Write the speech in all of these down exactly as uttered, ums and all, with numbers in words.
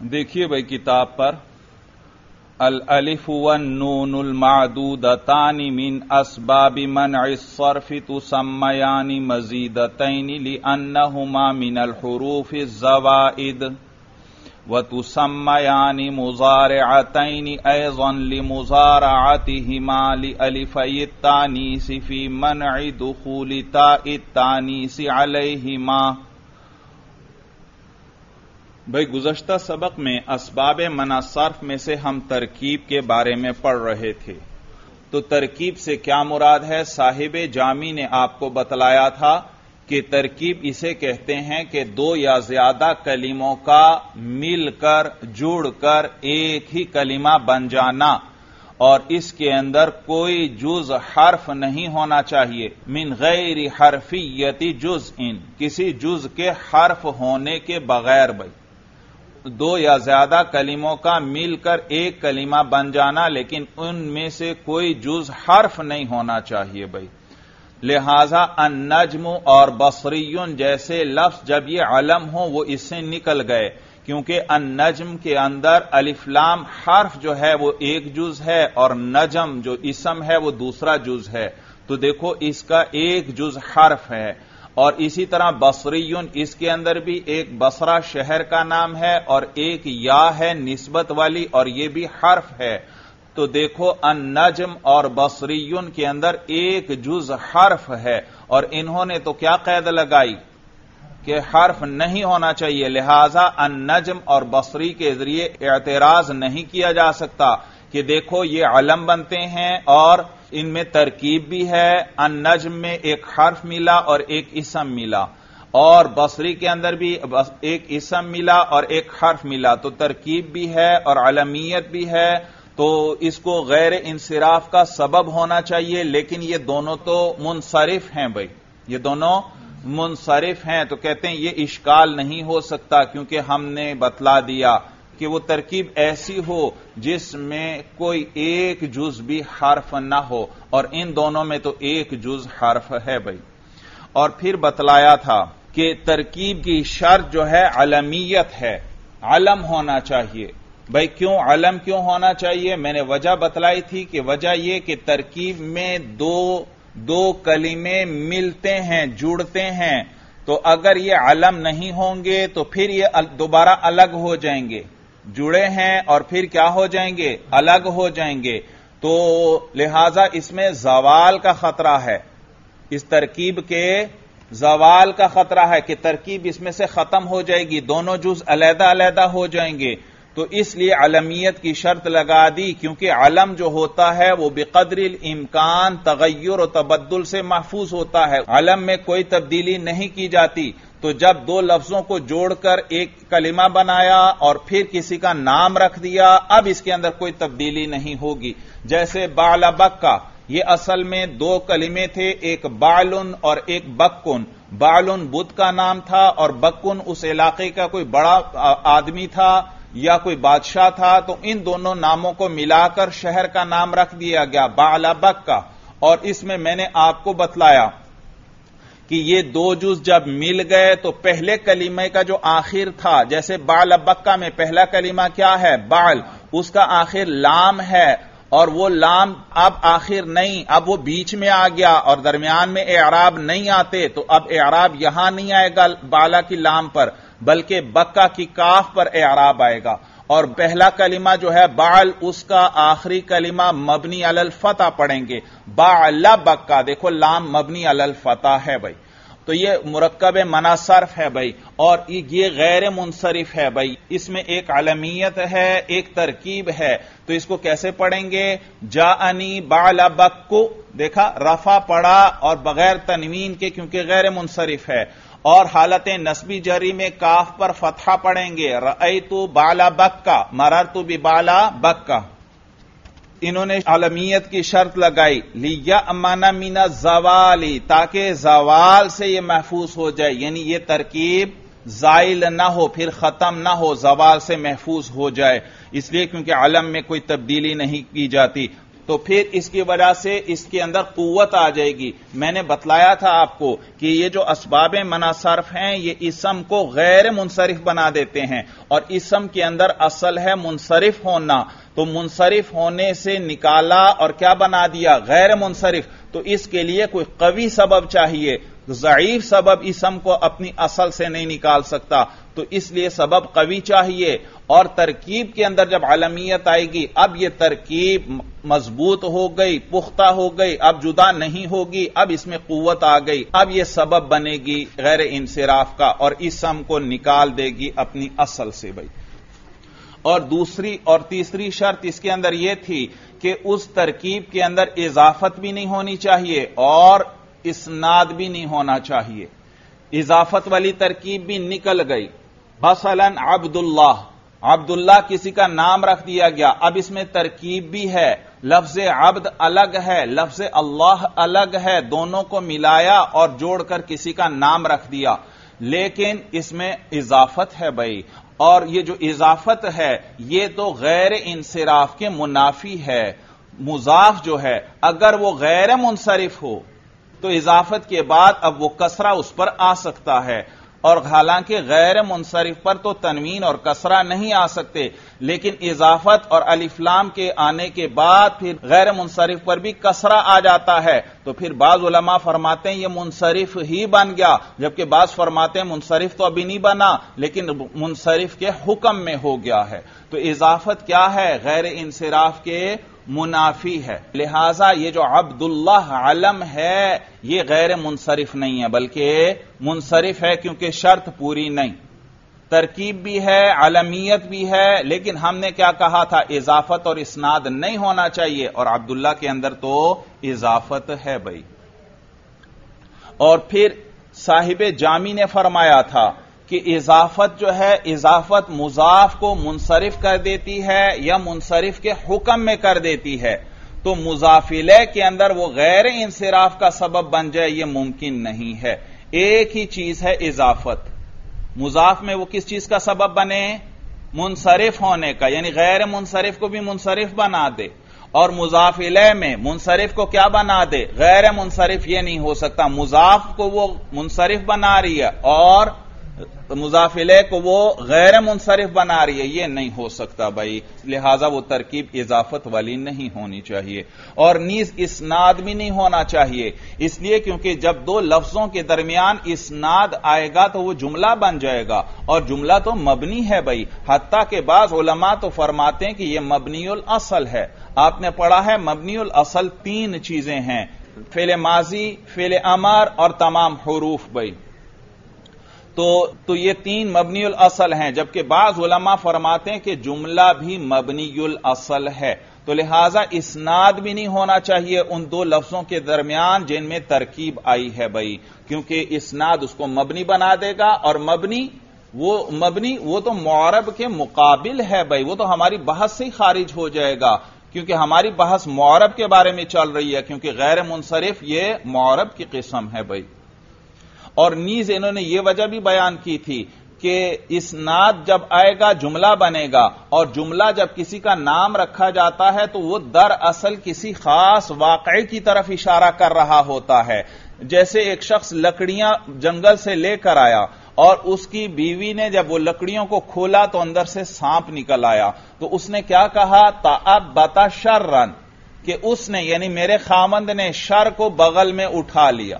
دیکھیے بھائی کتاب پر الالف والنون المعدودتان من اسباب منع الصرف تسمیان مزیدتین لأنہما من الحروف الزوائد وتسمیان مضارعتین ایضا لمضارعتہما لألفی التانیث فی منع دخول تاء التانیث علیہما۔ بھائی گزشتہ سبق میں اسباب منع صرف میں سے ہم ترکیب کے بارے میں پڑھ رہے تھے، تو ترکیب سے کیا مراد ہے؟ صاحب جامی نے آپ کو بتلایا تھا کہ ترکیب اسے کہتے ہیں کہ دو یا زیادہ کلموں کا مل کر جڑ کر ایک ہی کلمہ بن جانا، اور اس کے اندر کوئی جز حرف نہیں ہونا چاہیے، من غیر حرفیت جزء، کسی جز کے حرف ہونے کے بغیر۔ بھائی دو یا زیادہ کلموں کا مل کر ایک کلمہ بن جانا، لیکن ان میں سے کوئی جز حرف نہیں ہونا چاہیے۔ بھائی لہذا النجم اور بصریون جیسے لفظ جب یہ علم ہوں وہ اس سے نکل گئے، کیونکہ النجم کے اندر الف لام حرف جو ہے وہ ایک جز ہے، اور نجم جو اسم ہے وہ دوسرا جز ہے، تو دیکھو اس کا ایک جز حرف ہے۔ اور اسی طرح بصریون، اس کے اندر بھی ایک بصرہ شہر کا نام ہے اور ایک یا ہے نسبت والی، اور یہ بھی حرف ہے، تو دیکھو النجم اور بصریون کے اندر ایک جز حرف ہے، اور انہوں نے تو کیا قید لگائی کہ حرف نہیں ہونا چاہیے، لہذا النجم اور بصری کے ذریعے اعتراض نہیں کیا جا سکتا کہ دیکھو یہ علم بنتے ہیں اور ان میں ترکیب بھی ہے، النجم میں ایک حرف ملا اور ایک اسم ملا، اور بصری کے اندر بھی ایک اسم ملا اور ایک حرف ملا، تو ترکیب بھی ہے اور علمیت بھی ہے، تو اس کو غیر انصراف کا سبب ہونا چاہیے، لیکن یہ دونوں تو منصرف ہیں۔ بھائی یہ دونوں منصرف ہیں، تو کہتے ہیں یہ اشکال نہیں ہو سکتا، کیونکہ ہم نے بتلا دیا کہ وہ ترکیب ایسی ہو جس میں کوئی ایک جز بھی حرف نہ ہو، اور ان دونوں میں تو ایک جز حرف ہے۔ بھائی اور پھر بتلایا تھا کہ ترکیب کی شرط جو ہے علمیت ہے، علم ہونا چاہیے۔ بھائی کیوں علم کیوں ہونا چاہیے؟ میں نے وجہ بتلائی تھی کہ وجہ یہ کہ ترکیب میں دو دو کلمے ملتے ہیں، جڑتے ہیں، تو اگر یہ علم نہیں ہوں گے تو پھر یہ دوبارہ الگ ہو جائیں گے، جڑے ہیں اور پھر کیا ہو جائیں گے؟ الگ ہو جائیں گے، تو لہذا اس میں زوال کا خطرہ ہے، اس ترکیب کے زوال کا خطرہ ہے کہ ترکیب اس میں سے ختم ہو جائے گی، دونوں جز علیحدہ علیحدہ ہو جائیں گے، تو اس لیے علمیت کی شرط لگا دی، کیونکہ علم جو ہوتا ہے وہ بقدر الامکان تغیر و تبدل سے محفوظ ہوتا ہے، علم میں کوئی تبدیلی نہیں کی جاتی، تو جب دو لفظوں کو جوڑ کر ایک کلمہ بنایا اور پھر کسی کا نام رکھ دیا، اب اس کے اندر کوئی تبدیلی نہیں ہوگی۔ جیسے بعل بکا، یہ اصل میں دو کلمے تھے، ایک بعلن اور ایک بکن۔ بعلن بدھ کا نام تھا اور بکن اس علاقے کا کوئی بڑا آدمی تھا یا کوئی بادشاہ تھا، تو ان دونوں ناموں کو ملا کر شہر کا نام رکھ دیا گیا بعل بکا۔ اور اس میں میں نے آپ کو بتلایا کہ یہ دو جز جب مل گئے تو پہلے کلمے کا جو آخر تھا، جیسے بعل بکا میں پہلا کلمہ کیا ہے؟ بعل، اس کا آخر لام ہے، اور وہ لام اب آخر نہیں، اب وہ بیچ میں آ گیا اور درمیان میں اعراب نہیں آتے، تو اب اعراب یہاں نہیں آئے گا بالا کی لام پر، بلکہ بکا کی کاف پر اعراب آئے گا، اور پہلا کلمہ جو ہے بعل، اس کا آخری کلمہ مبنی علی الفتح پڑھیں گے، بعل بکا، دیکھو لام مبنی علی الفتح ہے۔ بھائی تو یہ مرکب منع صرف ہے بھائی، اور یہ غیر منصرف ہے بھائی، اس میں ایک علمیت ہے، ایک ترکیب ہے، تو اس کو کیسے پڑھیں گے؟ جاءنی بعل بکو، دیکھا رفع پڑھا اور بغیر تنوین کے، کیونکہ غیر منصرف ہے، اور حالت نسبی جری میں کاف پر فتحہ پڑھیں گے، رأیت بعل بکا، مررت ببعل بکا۔ انہوں نے علمیت کی شرط لگائی لیأمن من الزوال، تاکہ زوال سے یہ محفوظ ہو جائے، یعنی یہ ترکیب زائل نہ ہو، پھر ختم نہ ہو، زوال سے محفوظ ہو جائے، اس لیے کیونکہ علم میں کوئی تبدیلی نہیں کی جاتی۔ تو پھر اس کی وجہ سے اس کے اندر قوت آ جائے گی. میں نے بتلایا تھا آپ کو کہ یہ جو اسباب منع صرف ہیں یہ اسم کو غیر منصرف بنا دیتے ہیں، اور اسم کے اندر اصل ہے منصرف ہونا، تو منصرف ہونے سے نکالا اور کیا بنا دیا؟ غیر منصرف. تو اس کے لیے کوئی قوی سبب چاہیے، ضعیف سبب اسم کو اپنی اصل سے نہیں نکال سکتا، تو اس لیے سبب قوی چاہیے. اور ترکیب کے اندر جب علمیت آئے گی، اب یہ ترکیب مضبوط ہو گئی، پختہ ہو گئی، اب جدا نہیں ہوگی، اب اس میں قوت آ گئی، اب یہ سبب بنے گی غیر انصراف کا اور اسم کو نکال دے گی اپنی اصل سے. بھائی اور دوسری اور تیسری شرط اس کے اندر یہ تھی کہ اس ترکیب کے اندر اضافت بھی نہیں ہونی چاہیے اور اسناد بھی نہیں ہونا چاہیے. اضافت والی ترکیب بھی نکل گئی. مثلا عبداللہ، عبداللہ کسی کا نام رکھ دیا گیا، اب اس میں ترکیب بھی ہے، لفظ عبد الگ ہے، لفظ اللہ الگ ہے، دونوں کو ملایا اور جوڑ کر کسی کا نام رکھ دیا، لیکن اس میں اضافت ہے. بھائی اور یہ جو اضافت ہے یہ تو غیر انصراف کے منافی ہے. مضاف جو ہے اگر وہ غیر منصرف ہو تو اضافت کے بعد اب وہ کسرہ اس پر آ سکتا ہے، اور حالانکہ غیر منصرف پر تو تنوین اور کسرہ نہیں آ سکتے، لیکن اضافت اور الف لام کے آنے کے بعد پھر غیر منصرف پر بھی کسرہ آ جاتا ہے، تو پھر بعض علماء فرماتے ہیں یہ منصرف ہی بن گیا، جبکہ بعض فرماتے ہیں منصرف تو ابھی نہیں بنا لیکن منصرف کے حکم میں ہو گیا ہے. تو اضافت کیا ہے؟ غیر انصراف کے منافی ہے. لہذا یہ جو عبداللہ علم ہے یہ غیر منصرف نہیں ہے بلکہ منصرف ہے، کیونکہ شرط پوری نہیں، ترکیب بھی ہے، علمیت بھی ہے، لیکن ہم نے کیا کہا تھا؟ اضافت اور اسناد نہیں ہونا چاہیے، اور عبداللہ کے اندر تو اضافت ہے. بھائی اور پھر صاحب جامی نے فرمایا تھا کہ اضافت جو ہے اضافت مضاف کو منصرف کر دیتی ہے یا منصرف کے حکم میں کر دیتی ہے، تو مضاف الیہ کے اندر وہ غیر انصراف کا سبب بن جائے یہ ممکن نہیں ہے. ایک ہی چیز ہے اضافت، مضاف میں وہ کس چیز کا سبب بنے؟ منصرف ہونے کا، یعنی غیر منصرف کو بھی منصرف بنا دے، اور مضاف الیہ میں منصرف کو کیا بنا دے؟ غیر منصرف. یہ نہیں ہو سکتا، مضاف کو وہ منصرف بنا رہی ہے اور مضاف الیہ کو وہ غیر منصرف بنا رہی ہے، یہ نہیں ہو سکتا. بھائی لہذا وہ ترکیب اضافت والی نہیں ہونی چاہیے، اور نیز اسناد بھی نہیں ہونا چاہیے، اس لیے کیونکہ جب دو لفظوں کے درمیان اسناد آئے گا تو وہ جملہ بن جائے گا، اور جملہ تو مبنی ہے. بھائی حتیٰ کہ بعض علماء تو فرماتے ہیں کہ یہ مبنی الاصل ہے. آپ نے پڑھا ہے مبنی الاصل تین چیزیں ہیں، فعل ماضی، فعل امر اور تمام حروف. بھائی تو تو یہ تین مبنی الاصل ہیں، جبکہ بعض علماء فرماتے ہیں کہ جملہ بھی مبنی الاصل ہے. تو لہذا اسناد بھی نہیں ہونا چاہیے ان دو لفظوں کے درمیان جن میں ترکیب آئی ہے. بھائی کیونکہ اسناد اس کو مبنی بنا دے گا، اور مبنی وہ مبنی وہ تو معرب کے مقابل ہے. بھائی وہ تو ہماری بحث سے ہی خارج ہو جائے گا، کیونکہ ہماری بحث معرب کے بارے میں چل رہی ہے، کیونکہ غیر منصرف یہ معرب کی قسم ہے. بھائی اور نیز انہوں نے یہ وجہ بھی بیان کی تھی کہ اسناد جب آئے گا جملہ بنے گا، اور جملہ جب کسی کا نام رکھا جاتا ہے تو وہ دراصل کسی خاص واقعے کی طرف اشارہ کر رہا ہوتا ہے. جیسے ایک شخص لکڑیاں جنگل سے لے کر آیا اور اس کی بیوی نے جب وہ لکڑیوں کو کھولا تو اندر سے سانپ نکل آیا، تو اس نے کیا کہا؟ تَأَبَّتَ شَرًّا، کہ اس نے یعنی میرے خامند نے شر کو بغل میں اٹھا لیا.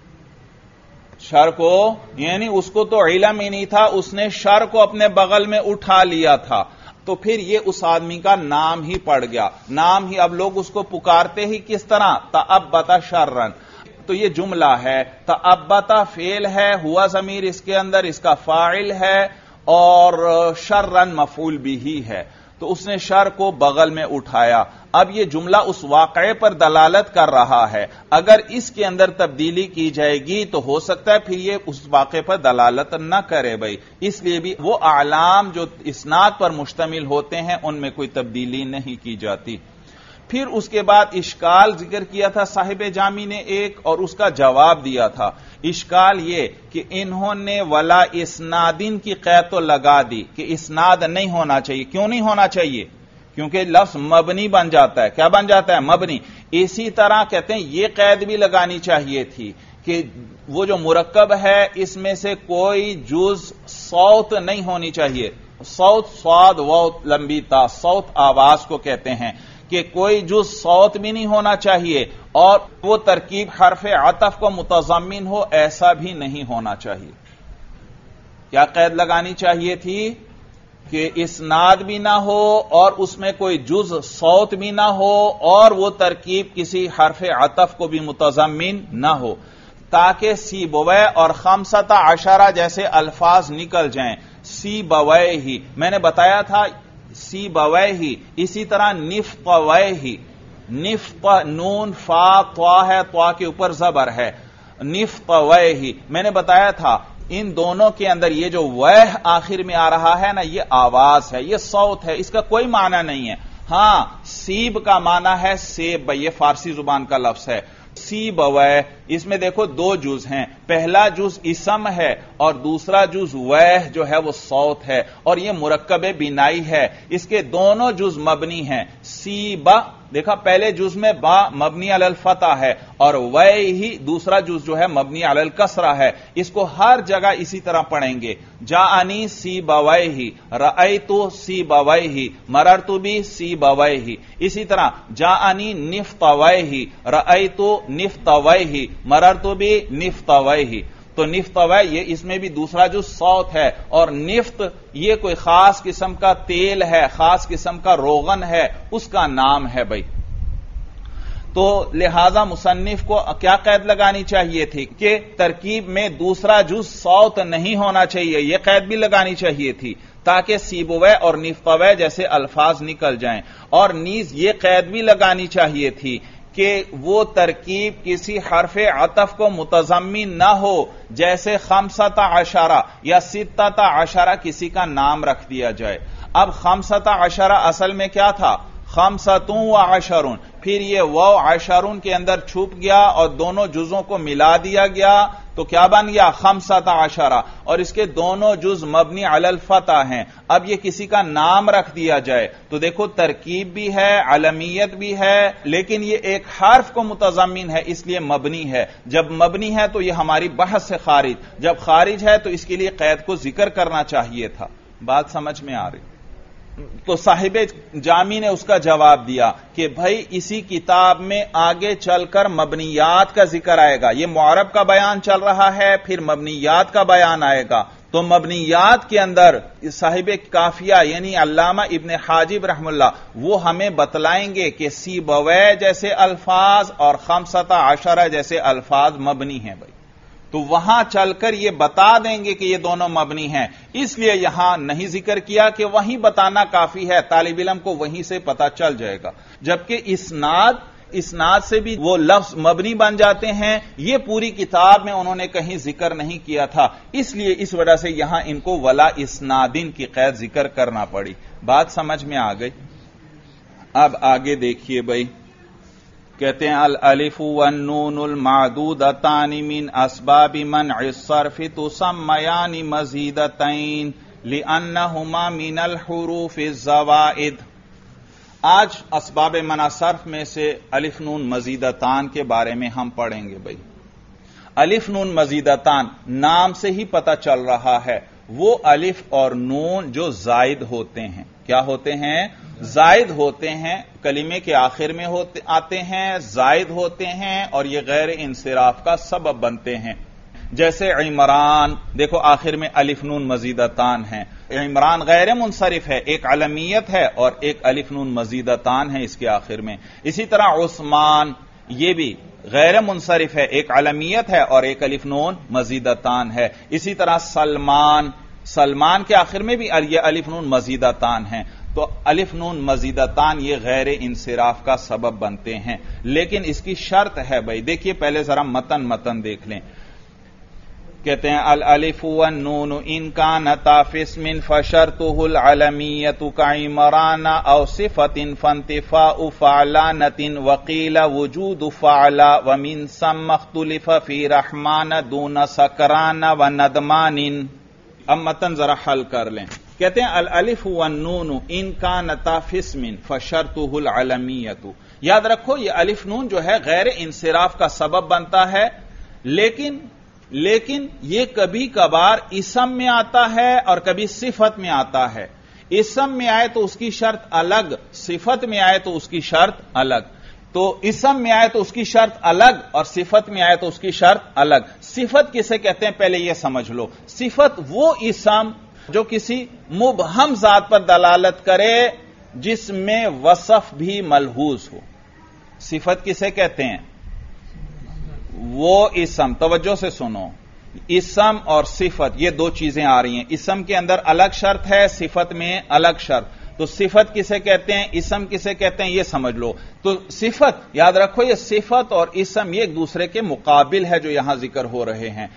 شر کو یعنی اس کو تو علم ہی نہیں تھا، اس نے شر کو اپنے بغل میں اٹھا لیا تھا. تو پھر یہ اس آدمی کا نام ہی پڑ گیا، نام ہی. اب لوگ اس کو پکارتے ہی کس طرح؟ تأبت شرًا. تو یہ جملہ ہے، تأبت فعل ہے، ہوا ضمیر اس کے اندر اس کا فاعل ہے، اور شرًا مفعول بھی ہے. تو اس نے شر کو بغل میں اٹھایا. اب یہ جملہ اس واقعے پر دلالت کر رہا ہے، اگر اس کے اندر تبدیلی کی جائے گی تو ہو سکتا ہے پھر یہ اس واقعے پر دلالت نہ کرے. بھائی اس لیے بھی وہ اعلام جو اسناد پر مشتمل ہوتے ہیں ان میں کوئی تبدیلی نہیں کی جاتی. پھر اس کے بعد اشکال ذکر کیا تھا صاحب جامی نے ایک، اور اس کا جواب دیا تھا. اشکال یہ کہ انہوں نے ولا اسنادین کی قید تو لگا دی کہ اسناد نہیں ہونا چاہیے. کیوں نہیں ہونا چاہیے؟ کیونکہ لفظ مبنی بن جاتا ہے. کیا بن جاتا ہے؟ مبنی. اسی طرح کہتے ہیں یہ قید بھی لگانی چاہیے تھی کہ وہ جو مرکب ہے اس میں سے کوئی جز صوت نہیں ہونی چاہیے. صوت صاد و لمبی تا، صوت آواز کو کہتے ہیں کہ کوئی جز صوت بھی نہیں ہونا چاہیے اور وہ ترکیب حرف عطف کو متضمن ہو ایسا بھی نہیں ہونا چاہیے. کیا قید لگانی چاہیے تھی؟ کہ اسناد بھی نہ ہو اور اس میں کوئی جز صوت بھی نہ ہو اور وہ ترکیب کسی حرف عطف کو بھی متضمن نہ ہو، تاکہ سی بوے اور خمسۃ عشرہ جیسے الفاظ نکل جائیں. سی بوے ہی میں نے بتایا تھا، سی بوے ہی. اسی طرح نفط وے ہی، نفط نون فا طوا ہے، طوا کے اوپر زبر ہے. نفط وے ہی میں نے بتایا تھا ان دونوں کے اندر یہ جو وے آخر میں آ رہا ہے نا، یہ آواز ہے، یہ صوت ہے، اس کا کوئی معنی نہیں ہے. ہاں سیب کا معنی ہے سیب، یہ فارسی زبان کا لفظ ہے. سی بوے اس میں دیکھو دو جز ہیں، پہلا جز اسم ہے اور دوسرا جز وے جو ہے وہ صوت ہے اور یہ مرکب بنائی ہے. اس کے دونوں جز مبنی ہیں. سی با دیکھا پہلے جز میں با مبنی علی الفتح ہے اور وے ہی دوسرا جز جو ہے مبنی علی الکسرہ ہے. اس کو ہر جگہ اسی طرح پڑھیں گے. جاءنی سی بوے ہی، رأیت سی بوے ہی، مررت بی سی بوے ہی. اسی طرح جاءنی نفط وے ہی، رأیت نفط وے ہی، مررت بی نفط وے ہی. تو نفط وے یہ اس میں بھی دوسرا جو صوت ہے اور نفط یہ کوئی خاص قسم کا تیل ہے، خاص قسم کا روغن ہے، اس کا نام ہے بھائی. تو لہذا مصنف کو کیا قید لگانی چاہیے تھی کہ ترکیب میں دوسرا جز صوت نہیں ہونا چاہیے. یہ قید بھی لگانی چاہیے تھی تاکہ سیبوے اور نفتوے جیسے الفاظ نکل جائیں. اور نیز یہ قید بھی لگانی چاہیے تھی کہ وہ ترکیب کسی حرف عطف کو متضمن نہ ہو، جیسے خمسۃ عشرہ یا ستۃ عشرہ کسی کا نام رکھ دیا جائے. اب خمسۃ عشرہ اصل میں کیا تھا؟ خمسۃ و عشرون، پھر یہ و عشرون کے اندر چھپ گیا اور دونوں جزوں کو ملا دیا گیا تو کیا بن گیا؟ خمسۃ عشرہ. اور اس کے دونوں جز مبنی علی الفتح ہیں. اب یہ کسی کا نام رکھ دیا جائے تو دیکھو ترکیب بھی ہے، علمیت بھی ہے، لیکن یہ ایک حرف کو متضمن ہے اس لیے مبنی ہے. جب مبنی ہے تو یہ ہماری بحث سے خارج، جب خارج ہے تو اس کے لیے قید کو ذکر کرنا چاہیے تھا. بات سمجھ میں آ رہی؟ تو صاحب جامی نے اس کا جواب دیا کہ بھائی اسی کتاب میں آگے چل کر مبنیات کا ذکر آئے گا. یہ معرب کا بیان چل رہا ہے، پھر مبنیات کا بیان آئے گا. تو مبنیات کے اندر صاحب کافیہ یعنی علامہ ابن حاجب رحم اللہ وہ ہمیں بتلائیں گے کہ سی بوے جیسے الفاظ اور خمسۃ عشرہ جیسے الفاظ مبنی ہیں بھائی. تو وہاں چل کر یہ بتا دیں گے کہ یہ دونوں مبنی ہیں. اس لیے یہاں نہیں ذکر کیا کہ وہیں بتانا کافی ہے، طالب علم کو وہیں سے پتا چل جائے گا. جبکہ اسناد اسناد سے بھی وہ لفظ مبنی بن جاتے ہیں، یہ پوری کتاب میں انہوں نے کہیں ذکر نہیں کیا تھا، اس لیے اس وجہ سے یہاں ان کو ولا اسنادن کی قید ذکر کرنا پڑی. بات سمجھ میں آ گئی؟ اب آگے دیکھیے بھائی، کہتے ہیں الالف والنون المعدودتان من اسباب منع الصرف تسمیان مزیدتین لانہما من الحروف الزوائد. آج اسباب منع صرف میں سے الف نون مزیدتان کے بارے میں ہم پڑھیں گے بھائی. الف نون مزیدتان نام سے ہی پتہ چل رہا ہے، وہ الف اور نون جو زائد ہوتے ہیں. کیا ہوتے ہیں؟ زائد ہوتے ہیں، کلمے کے آخر میں ہوتے آتے ہیں، زائد ہوتے ہیں اور یہ غیر انصراف کا سبب بنتے ہیں. جیسے عمران، دیکھو آخر میں الف نون مزیدتان ہیں. عمران غیر منصرف ہے، ایک علمیت ہے اور ایک الف نون مزیدتان ہے اس کے آخر میں. اسی طرح عثمان یہ بھی غیر منصرف ہے، ایک علمیت ہے اور ایک الف نون مزیدتان ہے. اسی طرح سلمان سلمان کے آخر میں بھی یہ الف نون مزیدتان ہیں. تو الف نون مزیدتان یہ غیر انصراف کا سبب بنتے ہیں، لیکن اس کی شرط ہے بھائی. دیکھیے پہلے ذرا متن متن دیکھ لیں. کہتے ہیں الالف والنون ان کانتا فی اسم فشرطه العلمیۃ کعمران او صفۃ فانتفاء فعلانۃ وقیل وجود فعلا ومن ثم اختلف فی رحمان دون سکران وندمان. اب متن ذرا حل کر لیں. کہتے ہیں الالف والنون ان کانتا فی اسم فشرطہ العلمیۃ. یاد رکھو یہ الف نون جو ہے غیر انصراف کا سبب بنتا ہے، لیکن لیکن یہ کبھی کبھار اسم میں آتا ہے اور کبھی صفت میں آتا ہے. اسم میں آئے تو اس کی شرط الگ، صفت میں آئے تو اس کی شرط الگ. تو اسم میں آئے تو اس کی شرط الگ اور صفت میں آئے تو اس کی شرط الگ. صفت کسے کہتے ہیں پہلے یہ سمجھ لو. صفت وہ اسم جو کسی مبہم ذات پر دلالت کرے جس میں وصف بھی ملحوظ ہو. صفت کسے کہتے ہیں؟ وہ اسم، توجہ سے سنو، اسم اور صفت یہ دو چیزیں آ رہی ہیں. اسم کے اندر الگ شرط ہے، صفت میں الگ شرط. تو صفت کسے کہتے ہیں، اسم کسے کہتے ہیں، یہ سمجھ لو. تو صفت یاد رکھو، یہ صفت اور اسم یہ ایک دوسرے کے مقابل ہے جو یہاں ذکر ہو رہے ہیں.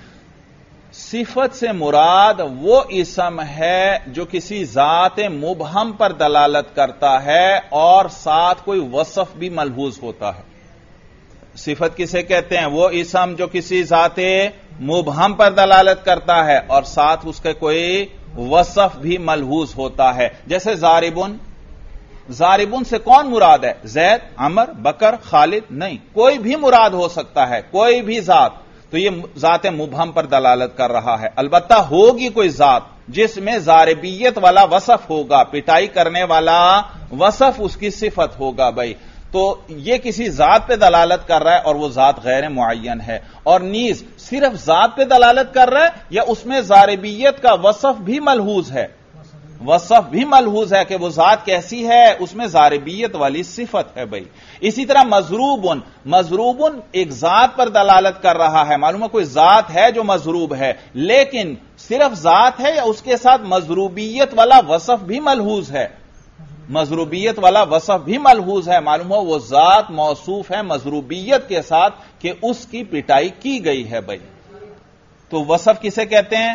صفت سے مراد وہ اسم ہے جو کسی ذات مبہم پر دلالت کرتا ہے اور ساتھ کوئی وصف بھی ملحوظ ہوتا ہے. صفت کسے کہتے ہیں؟ وہ اسم جو کسی ذات مبہم پر دلالت کرتا ہے اور ساتھ اس کے کوئی وصف بھی ملحوظ ہوتا ہے. جیسے زاربن، زاربن سے کون مراد ہے؟ زید، عمر، بکر، خالد؟ نہیں، کوئی بھی مراد ہو سکتا ہے، کوئی بھی ذات. تو یہ ذات مبہم پر دلالت کر رہا ہے. البتہ ہوگی کوئی ذات جس میں زاربیت والا وصف ہوگا، پٹائی کرنے والا وصف اس کی صفت ہوگا. بھائی تو یہ کسی ذات پہ دلالت کر رہا ہے اور وہ ذات غیر معین ہے. اور نیز صرف ذات پہ دلالت کر رہا ہے یا اس میں زاربیت کا وصف بھی ملحوظ ہے؟ وصف بھی ملحوظ ہے کہ وہ ذات کیسی ہے، اس میں زاربیت والی صفت ہے. بھائی اسی طرح مضروبن، مضروبن ایک ذات پر دلالت کر رہا ہے. معلوم ہے کوئی ذات ہے جو مضروب ہے، لیکن صرف ذات ہے یا اس کے ساتھ مضروبیت والا وصف بھی ملحوظ ہے؟ مضروبیت والا وصف بھی ملحوظ ہے. معلوم ہو وہ ذات موصوف ہے مضروبیت کے ساتھ کہ اس کی پٹائی کی گئی ہے. بھائی تو وصف کسے کہتے ہیں؟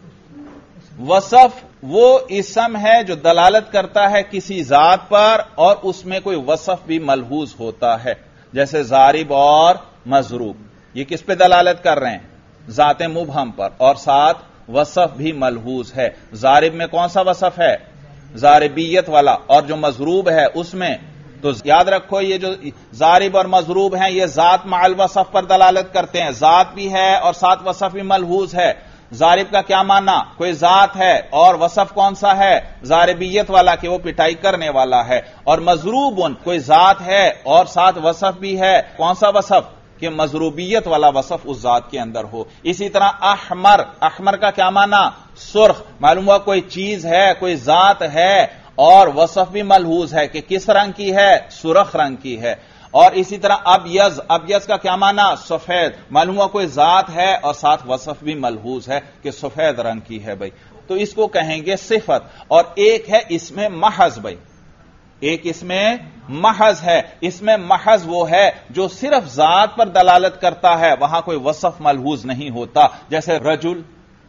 وصف وہ اسم ہے جو دلالت کرتا ہے کسی ذات پر اور اس میں کوئی وصف بھی ملحوظ ہوتا ہے. جیسے زارب اور مضروب، یہ کس پہ دلالت کر رہے ہیں؟ ذات مبہم پر، اور ساتھ وصف بھی ملحوظ ہے. زارب میں کون سا وصف ہے؟ زاربیت والا. اور جو مضروب ہے اس میں، تو یاد رکھو یہ جو زارب اور مضروب ہیں یہ ذات مع الوصف پر دلالت کرتے ہیں. ذات بھی ہے اور ساتھ وصف بھی ملحوظ ہے. زارب کا کیا معنی؟ کوئی ذات ہے اور وصف کون سا ہے؟ زاربیت والا کہ وہ پٹائی کرنے والا ہے. اور مضروب کوئی ذات ہے اور ساتھ وصف بھی ہے. کون سا وصف؟ کہ مضروبیت والا وصف اس ذات کے اندر ہو. اسی طرح احمر، احمر کا کیا معنی؟ سرخ. معلوم ہوا کوئی چیز ہے، کوئی ذات ہے اور وصف بھی ملحوظ ہے کہ کس رنگ کی ہے؟ سرخ رنگ کی ہے. اور اسی طرح ابیض، ابیض کا کیا معنی؟ سفید. معلوم ہوا کوئی ذات ہے اور ساتھ وصف بھی ملحوظ ہے کہ سفید رنگ کی ہے. بھائی تو اس کو کہیں گے صفت. اور ایک ہے اس میں محض. بھائی ایک اس میں محض ہے. اس میں محض وہ ہے جو صرف ذات پر دلالت کرتا ہے، وہاں کوئی وصف ملحوظ نہیں ہوتا. جیسے رجل،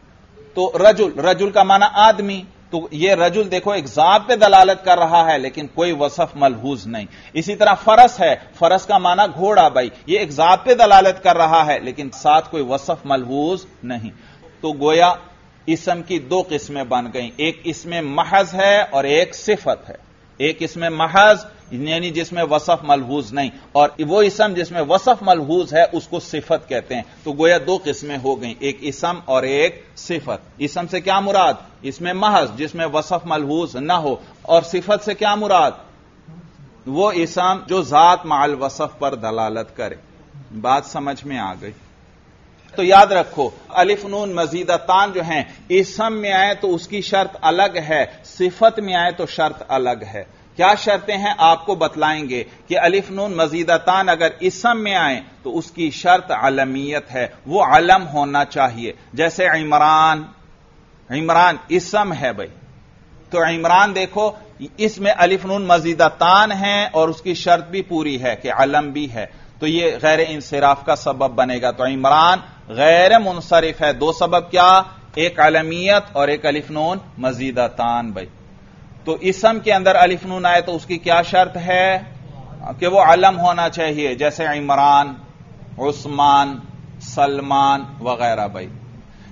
تو رجل، رجل کا معنی آدمی. تو یہ رجل دیکھو ایک ذات پہ دلالت کر رہا ہے لیکن کوئی وصف ملحوظ نہیں. اسی طرح فرس ہے، فرس کا معنی گھوڑا. بھائی یہ ایک ذات پہ دلالت کر رہا ہے لیکن ساتھ کوئی وصف ملحوظ نہیں. تو گویا اسم کی دو قسمیں بن گئیں، ایک اسم محض ہے اور ایک صفت ہے. ایک اسم محض یعنی جس میں وصف ملحوظ نہیں، اور وہ اسم جس میں وصف ملحوظ ہے اس کو صفت کہتے ہیں. تو گویا دو قسمیں ہو گئیں، ایک اسم اور ایک صفت. اسم سے کیا مراد؟ اسم محض جس میں وصف ملحوظ نہ ہو. اور صفت سے کیا مراد؟ وہ اسم جو ذات مع الوصف پر دلالت کرے. بات سمجھ میں آ گئی؟ تو یاد رکھو الف نون مزیدتان جو ہیں اسم میں آئے تو اس کی شرط الگ ہے، صفت میں آئے تو شرط الگ ہے. کیا شرطیں ہیں آپ کو بتلائیں گے کہ الف نون مزیدتان اگر اسم میں آئیں تو اس کی شرط علمیت ہے، وہ علم ہونا چاہیے. جیسے عمران، عمران اسم ہے. بھائی تو عمران دیکھو اس میں الف نون مزیدتان ہیں اور اس کی شرط بھی پوری ہے کہ علم بھی ہے. تو یہ غیر انصراف کا سبب بنے گا. تو عمران غیر منصرف ہے. دو سبب کیا؟ ایک علمیت اور ایک الف نون مزیدتان. بھائی تو اسم کے اندر الف نون آئے تو اس کی کیا شرط ہے؟ کہ وہ علم ہونا چاہیے. جیسے عمران، عثمان، سلمان وغیرہ. بھائی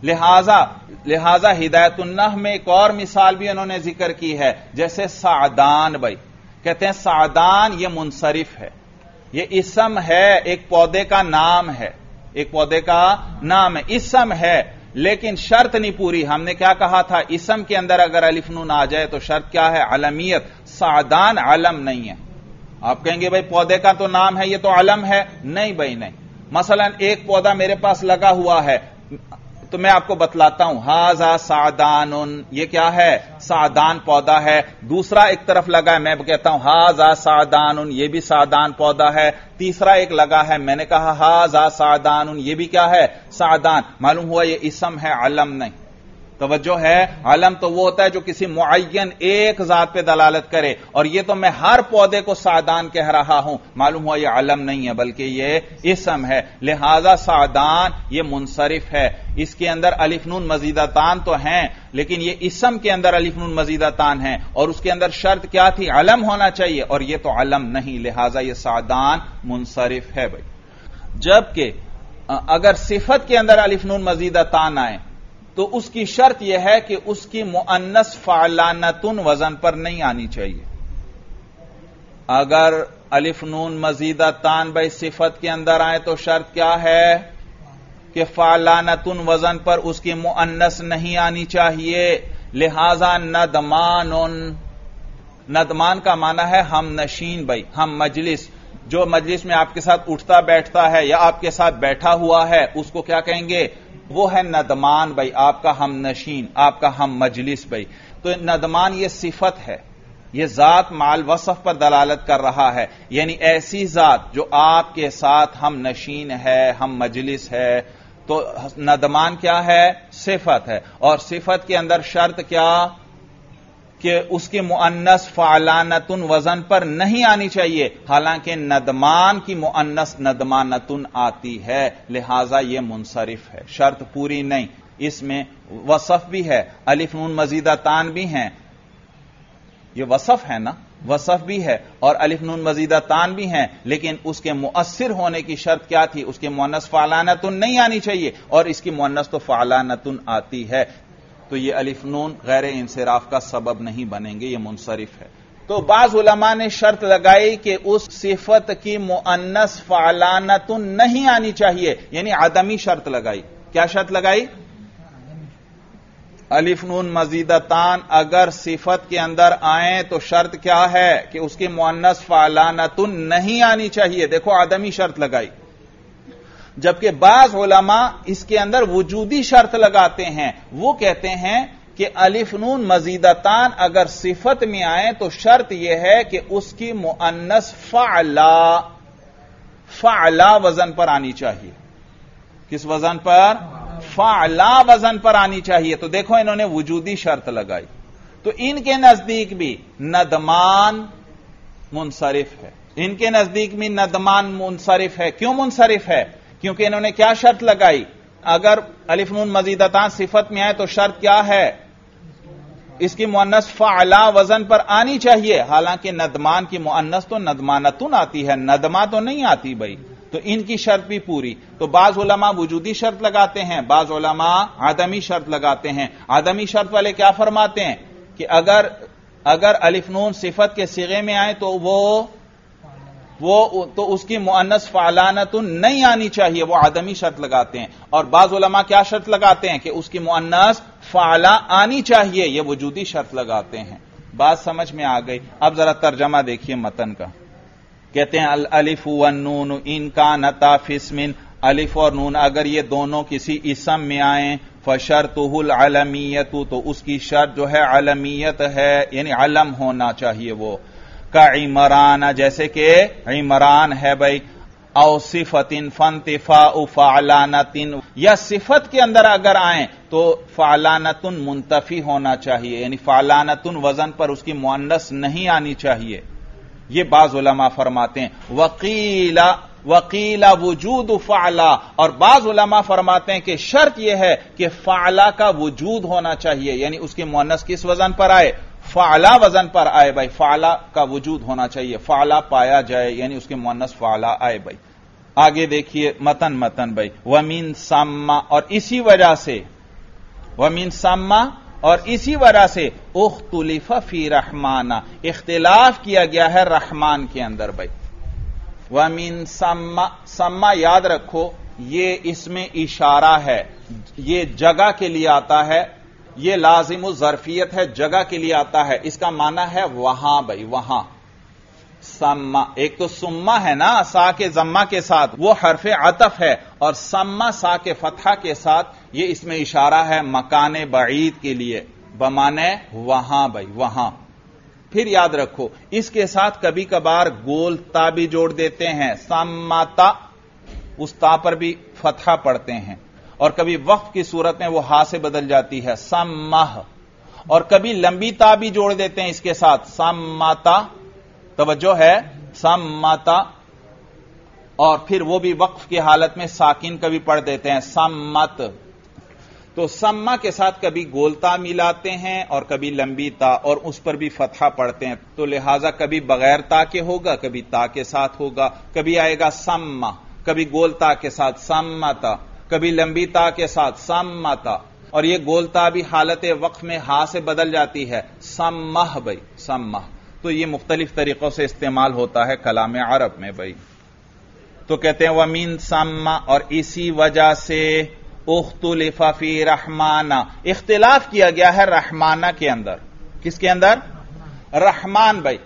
لہذا لہذا ہدایت النحو میں ایک اور مثال بھی انہوں نے ذکر کی ہے، جیسے سعدان بھائی کہتے ہیں سعدان یہ منصرف ہے، یہ اسم ہے، ایک پودے کا نام ہے، ایک پودے کا نام ہے، اسم ہے، لیکن شرط نہیں پوری۔ ہم نے کیا کہا تھا؟ اسم کے اندر اگر الف نون آ جائے تو شرط کیا ہے؟ علمیت۔ سعدان علم نہیں ہے۔ آپ کہیں گے بھائی پودے کا تو نام ہے، یہ تو علم ہے۔ نہیں بھائی نہیں۔ مثلا ایک پودا میرے پاس لگا ہوا ہے تو میں آپ کو بتلاتا ہوں، ھذا سعدان، یہ کیا ہے؟ سعدان پودا ہے۔ دوسرا ایک طرف لگا ہے، میں کہتا ہوں ھذا سعدان، یہ بھی سعدان پودا ہے۔ تیسرا ایک لگا ہے، میں نے کہا ھذا سعدان، یہ بھی کیا ہے؟ سعدان۔ معلوم ہوا یہ اسم ہے، علم نہیں۔ توجہ ہے؟ علم تو وہ ہوتا ہے جو کسی معین ایک ذات پہ دلالت کرے، اور یہ تو میں ہر پودے کو سعدان کہہ رہا ہوں، معلوم ہوا یہ علم نہیں ہے بلکہ یہ اسم ہے۔ لہذا سعدان یہ منصرف ہے، اس کے اندر الف نون مزیدتان تو ہیں، لیکن یہ اسم کے اندر الف نون مزیدتان ہیں، اور اس کے اندر شرط کیا تھی؟ علم ہونا چاہیے، اور یہ تو علم نہیں، لہذا یہ سعدان منصرف ہے بھائی۔ جبکہ اگر صفت کے اندر الف نون مزیدتان آئے تو اس کی شرط یہ ہے کہ اس کی مؤنث فعلانتن وزن پر نہیں آنی چاہیے۔ اگر الف نون مزیدتان بھائی صفت کے اندر آئے تو شرط کیا ہے؟ کہ فعلانتن وزن پر اس کی مؤنث نہیں آنی چاہیے۔ لہذا ندمان، ندمان کا معنی ہے ہم نشین بھائی، ہم مجلس، جو مجلس میں آپ کے ساتھ اٹھتا بیٹھتا ہے یا آپ کے ساتھ بیٹھا ہوا ہے اس کو کیا کہیں گے؟ وہ ہے ندمان بھائی، آپ کا ہم نشین، آپ کا ہم مجلس بھائی۔ تو ندمان یہ صفت ہے، یہ ذات مال وصف پر دلالت کر رہا ہے، یعنی ایسی ذات جو آپ کے ساتھ ہم نشین ہے، ہم مجلس ہے۔ تو ندمان کیا ہے؟ صفت ہے، اور صفت کے اندر شرط کیا؟ کہ اس کی مؤنث فعلانتن وزن پر نہیں آنی چاہیے، حالانکہ ندمان کی مؤنث ندمانتن آتی ہے، لہذا یہ منصرف ہے، شرط پوری نہیں۔ اس میں وصف بھی ہے، الف نون مزیدتان بھی ہیں، یہ وصف ہے نا، وصف بھی ہے اور الف نون مزیدتان بھی ہیں، لیکن اس کے مؤثر ہونے کی شرط کیا تھی؟ اس کے مؤنث فعلانتن نہیں آنی چاہیے، اور اس کی مؤنث تو فعلانتن آتی ہے، تو یہ الف نون غیر انصراف کا سبب نہیں بنیں گے، یہ منصرف ہے۔ تو بعض علماء نے شرط لگائی کہ اس صفت کی مؤنث فعلانتن نہیں آنی چاہیے، یعنی عدمی شرط لگائی۔ کیا شرط لگائی؟ الف نون مزیدتان اگر صفت کے اندر آئیں تو شرط کیا ہے؟ کہ اس کی مؤنث فعلانتن نہیں آنی چاہیے۔ دیکھو عدمی شرط لگائی، جبکہ بعض علماء اس کے اندر وجودی شرط لگاتے ہیں، وہ کہتے ہیں کہ الف نون مزیدتان اگر صفت میں آئیں تو شرط یہ ہے کہ اس کی مؤنث فعلا فعلا وزن پر آنی چاہیے۔ کس وزن پر؟ فعلا وزن پر آنی چاہیے۔ تو دیکھو انہوں نے وجودی شرط لگائی، تو ان کے نزدیک بھی ندمان منصرف ہے، ان کے نزدیک بھی ندمان منصرف ہے۔ کیوں منصرف ہے؟ کیونکہ انہوں نے کیا شرط لگائی؟ اگر الف نون مزیدتان صفت میں آئے تو شرط کیا ہے؟ اس کی مؤنث فعلا وزن پر آنی چاہیے، حالانکہ ندمان کی مؤنث تو ندمانتن آتی ہے، ندما تو نہیں آتی بھائی، تو ان کی شرط بھی پوری۔ تو بعض علماء وجودی شرط لگاتے ہیں، بعض علماء عدمی شرط لگاتے ہیں۔ عدمی شرط والے کیا فرماتے ہیں؟ کہ اگر اگر الف نون صفت کے صیغے میں آئے تو وہ وہ تو اس کی مؤنث فعلانتن نہیں آنی چاہیے، وہ عدمی شرط لگاتے ہیں۔ اور بعض علماء کیا شرط لگاتے ہیں؟ کہ اس کی مؤنث فعلا آنی چاہیے، یہ وجودی شرط لگاتے ہیں۔ بات سمجھ میں آ گئی؟ اب ذرا ترجمہ دیکھیے متن کا۔ کہتے ہیں الالف والنون ان کانتا فی اسم، الف اور نون اگر یہ دونوں کسی اسم میں آئیں، فشرطہ العلمیت، تو اس کی شرط جو ہے علمیت ہے، یعنی علم ہونا چاہیے وہ۔ کعمران، جیسے کہ عمران ہے بھائی، او صفت فانتفاء فعلانت، یا صفت کے اندر اگر آئیں تو فعلانت منتفی ہونا چاہیے، یعنی فعلانت وزن پر اس کی مؤنث نہیں آنی چاہیے، یہ بعض علماء فرماتے ہیں۔ وقیل وقیل وجود فعلا، اور بعض علماء فرماتے ہیں کہ شرط یہ ہے کہ فعلا کا وجود ہونا چاہیے، یعنی اس کی مؤنث کس وزن پر آئے؟ فعلا وزن پر آئے بھائی، فعلا کا وجود ہونا چاہیے، فعلا پایا جائے، یعنی اس کی مؤنث فعلا آئے بھائی۔ آگے دیکھیے متن متن بھائی، ومن ثم، اور اسی وجہ سے ومن ثم اور اسی وجہ سے اختلف فی رحمانہ اختلاف کیا گیا ہے رحمان کے اندر بھائی. ومن ثم ثم یاد رکھو یہ اس میں اشارہ ہے، یہ جگہ کے لیے آتا ہے، یہ لازم الظرفیت ہے، جگہ کے لیے آتا ہے. اس کا معنی ہے وہاں بھائی، وہاں. سما ایک تو سما ہے نا سا کے ضمہ کے ساتھ، وہ حرف عطف ہے، اور سما سا کے فتحہ کے ساتھ یہ اس میں اشارہ ہے مکان بعید کے لیے بمانے وہاں بھائی، وہاں. پھر یاد رکھو اس کے ساتھ کبھی کبھار گول تا بھی جوڑ دیتے ہیں، سماتا، اس تا پر بھی فتحہ پڑھتے ہیں، اور کبھی وقف کی صورت میں وہ ہا سے بدل جاتی ہے سمہ، اور کبھی لمبی تا بھی جوڑ دیتے ہیں اس کے ساتھ سماتا. توجہ ہے سماتا، اور پھر وہ بھی وقف کی حالت میں ساکن کبھی پڑھ دیتے ہیں سمت. تو سما کے ساتھ کبھی گولتا ملاتے ہیں اور کبھی لمبی تا، اور اس پر بھی فتحہ پڑھتے ہیں. تو لہذا کبھی بغیر تا کے ہوگا، کبھی تا کے ساتھ ہوگا. کبھی آئے گا سما، کبھی گولتا کے ساتھ سمتا، کبھی لمبی تا کے ساتھ سمتا، اور یہ گولتا بھی حالت وقف میں ہا سے بدل جاتی ہے سمہ بھائی، سمہ. تو یہ مختلف طریقوں سے استعمال ہوتا ہے کلام عرب میں بھائی. تو کہتے ہیں ومن ثم اور اسی وجہ سے اختلف فی رحمانہ اختلاف کیا گیا ہے رحمانہ کے اندر. کس کے اندر؟ رحمان بھائی.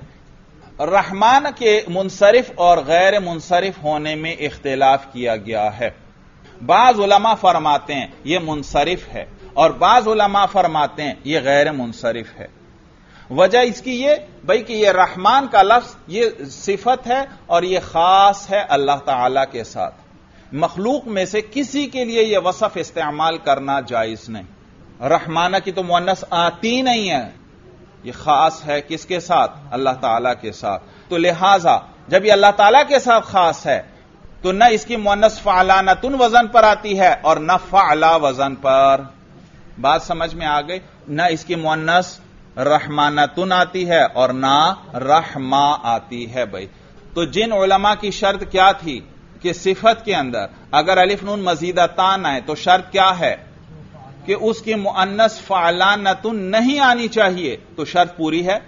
رحمان کے منصرف اور غیر منصرف ہونے میں اختلاف کیا گیا ہے. بعض علماء فرماتے ہیں یہ منصرف ہے، اور بعض علماء فرماتے ہیں یہ غیر منصرف ہے. وجہ اس کی یہ بھائی کہ یہ رحمان کا لفظ یہ صفت ہے اور یہ خاص ہے اللہ تعالی کے ساتھ. مخلوق میں سے کسی کے لیے یہ وصف استعمال کرنا جائز نہیں. رحمانہ کی تو مؤنث آتی نہیں ہے، یہ خاص ہے کس کے ساتھ؟ اللہ تعالی کے ساتھ. تو لہذا جب یہ اللہ تعالی کے ساتھ خاص ہے تو نہ اس کی مؤنث فعلانتن وزن پر آتی ہے اور نہ فعلا وزن پر. بات سمجھ میں آ گئی؟ نہ اس کی مؤنث رحمانتن آتی ہے اور نہ رحما آتی ہے بھائی. تو جن علماء کی شرط کیا تھی کہ صفت کے اندر اگر الف نون مزیدتان آئے تو شرط کیا ہے کہ اس کی مؤنث فعلانتن نہیں آنی چاہیے، تو شرط پوری ہے.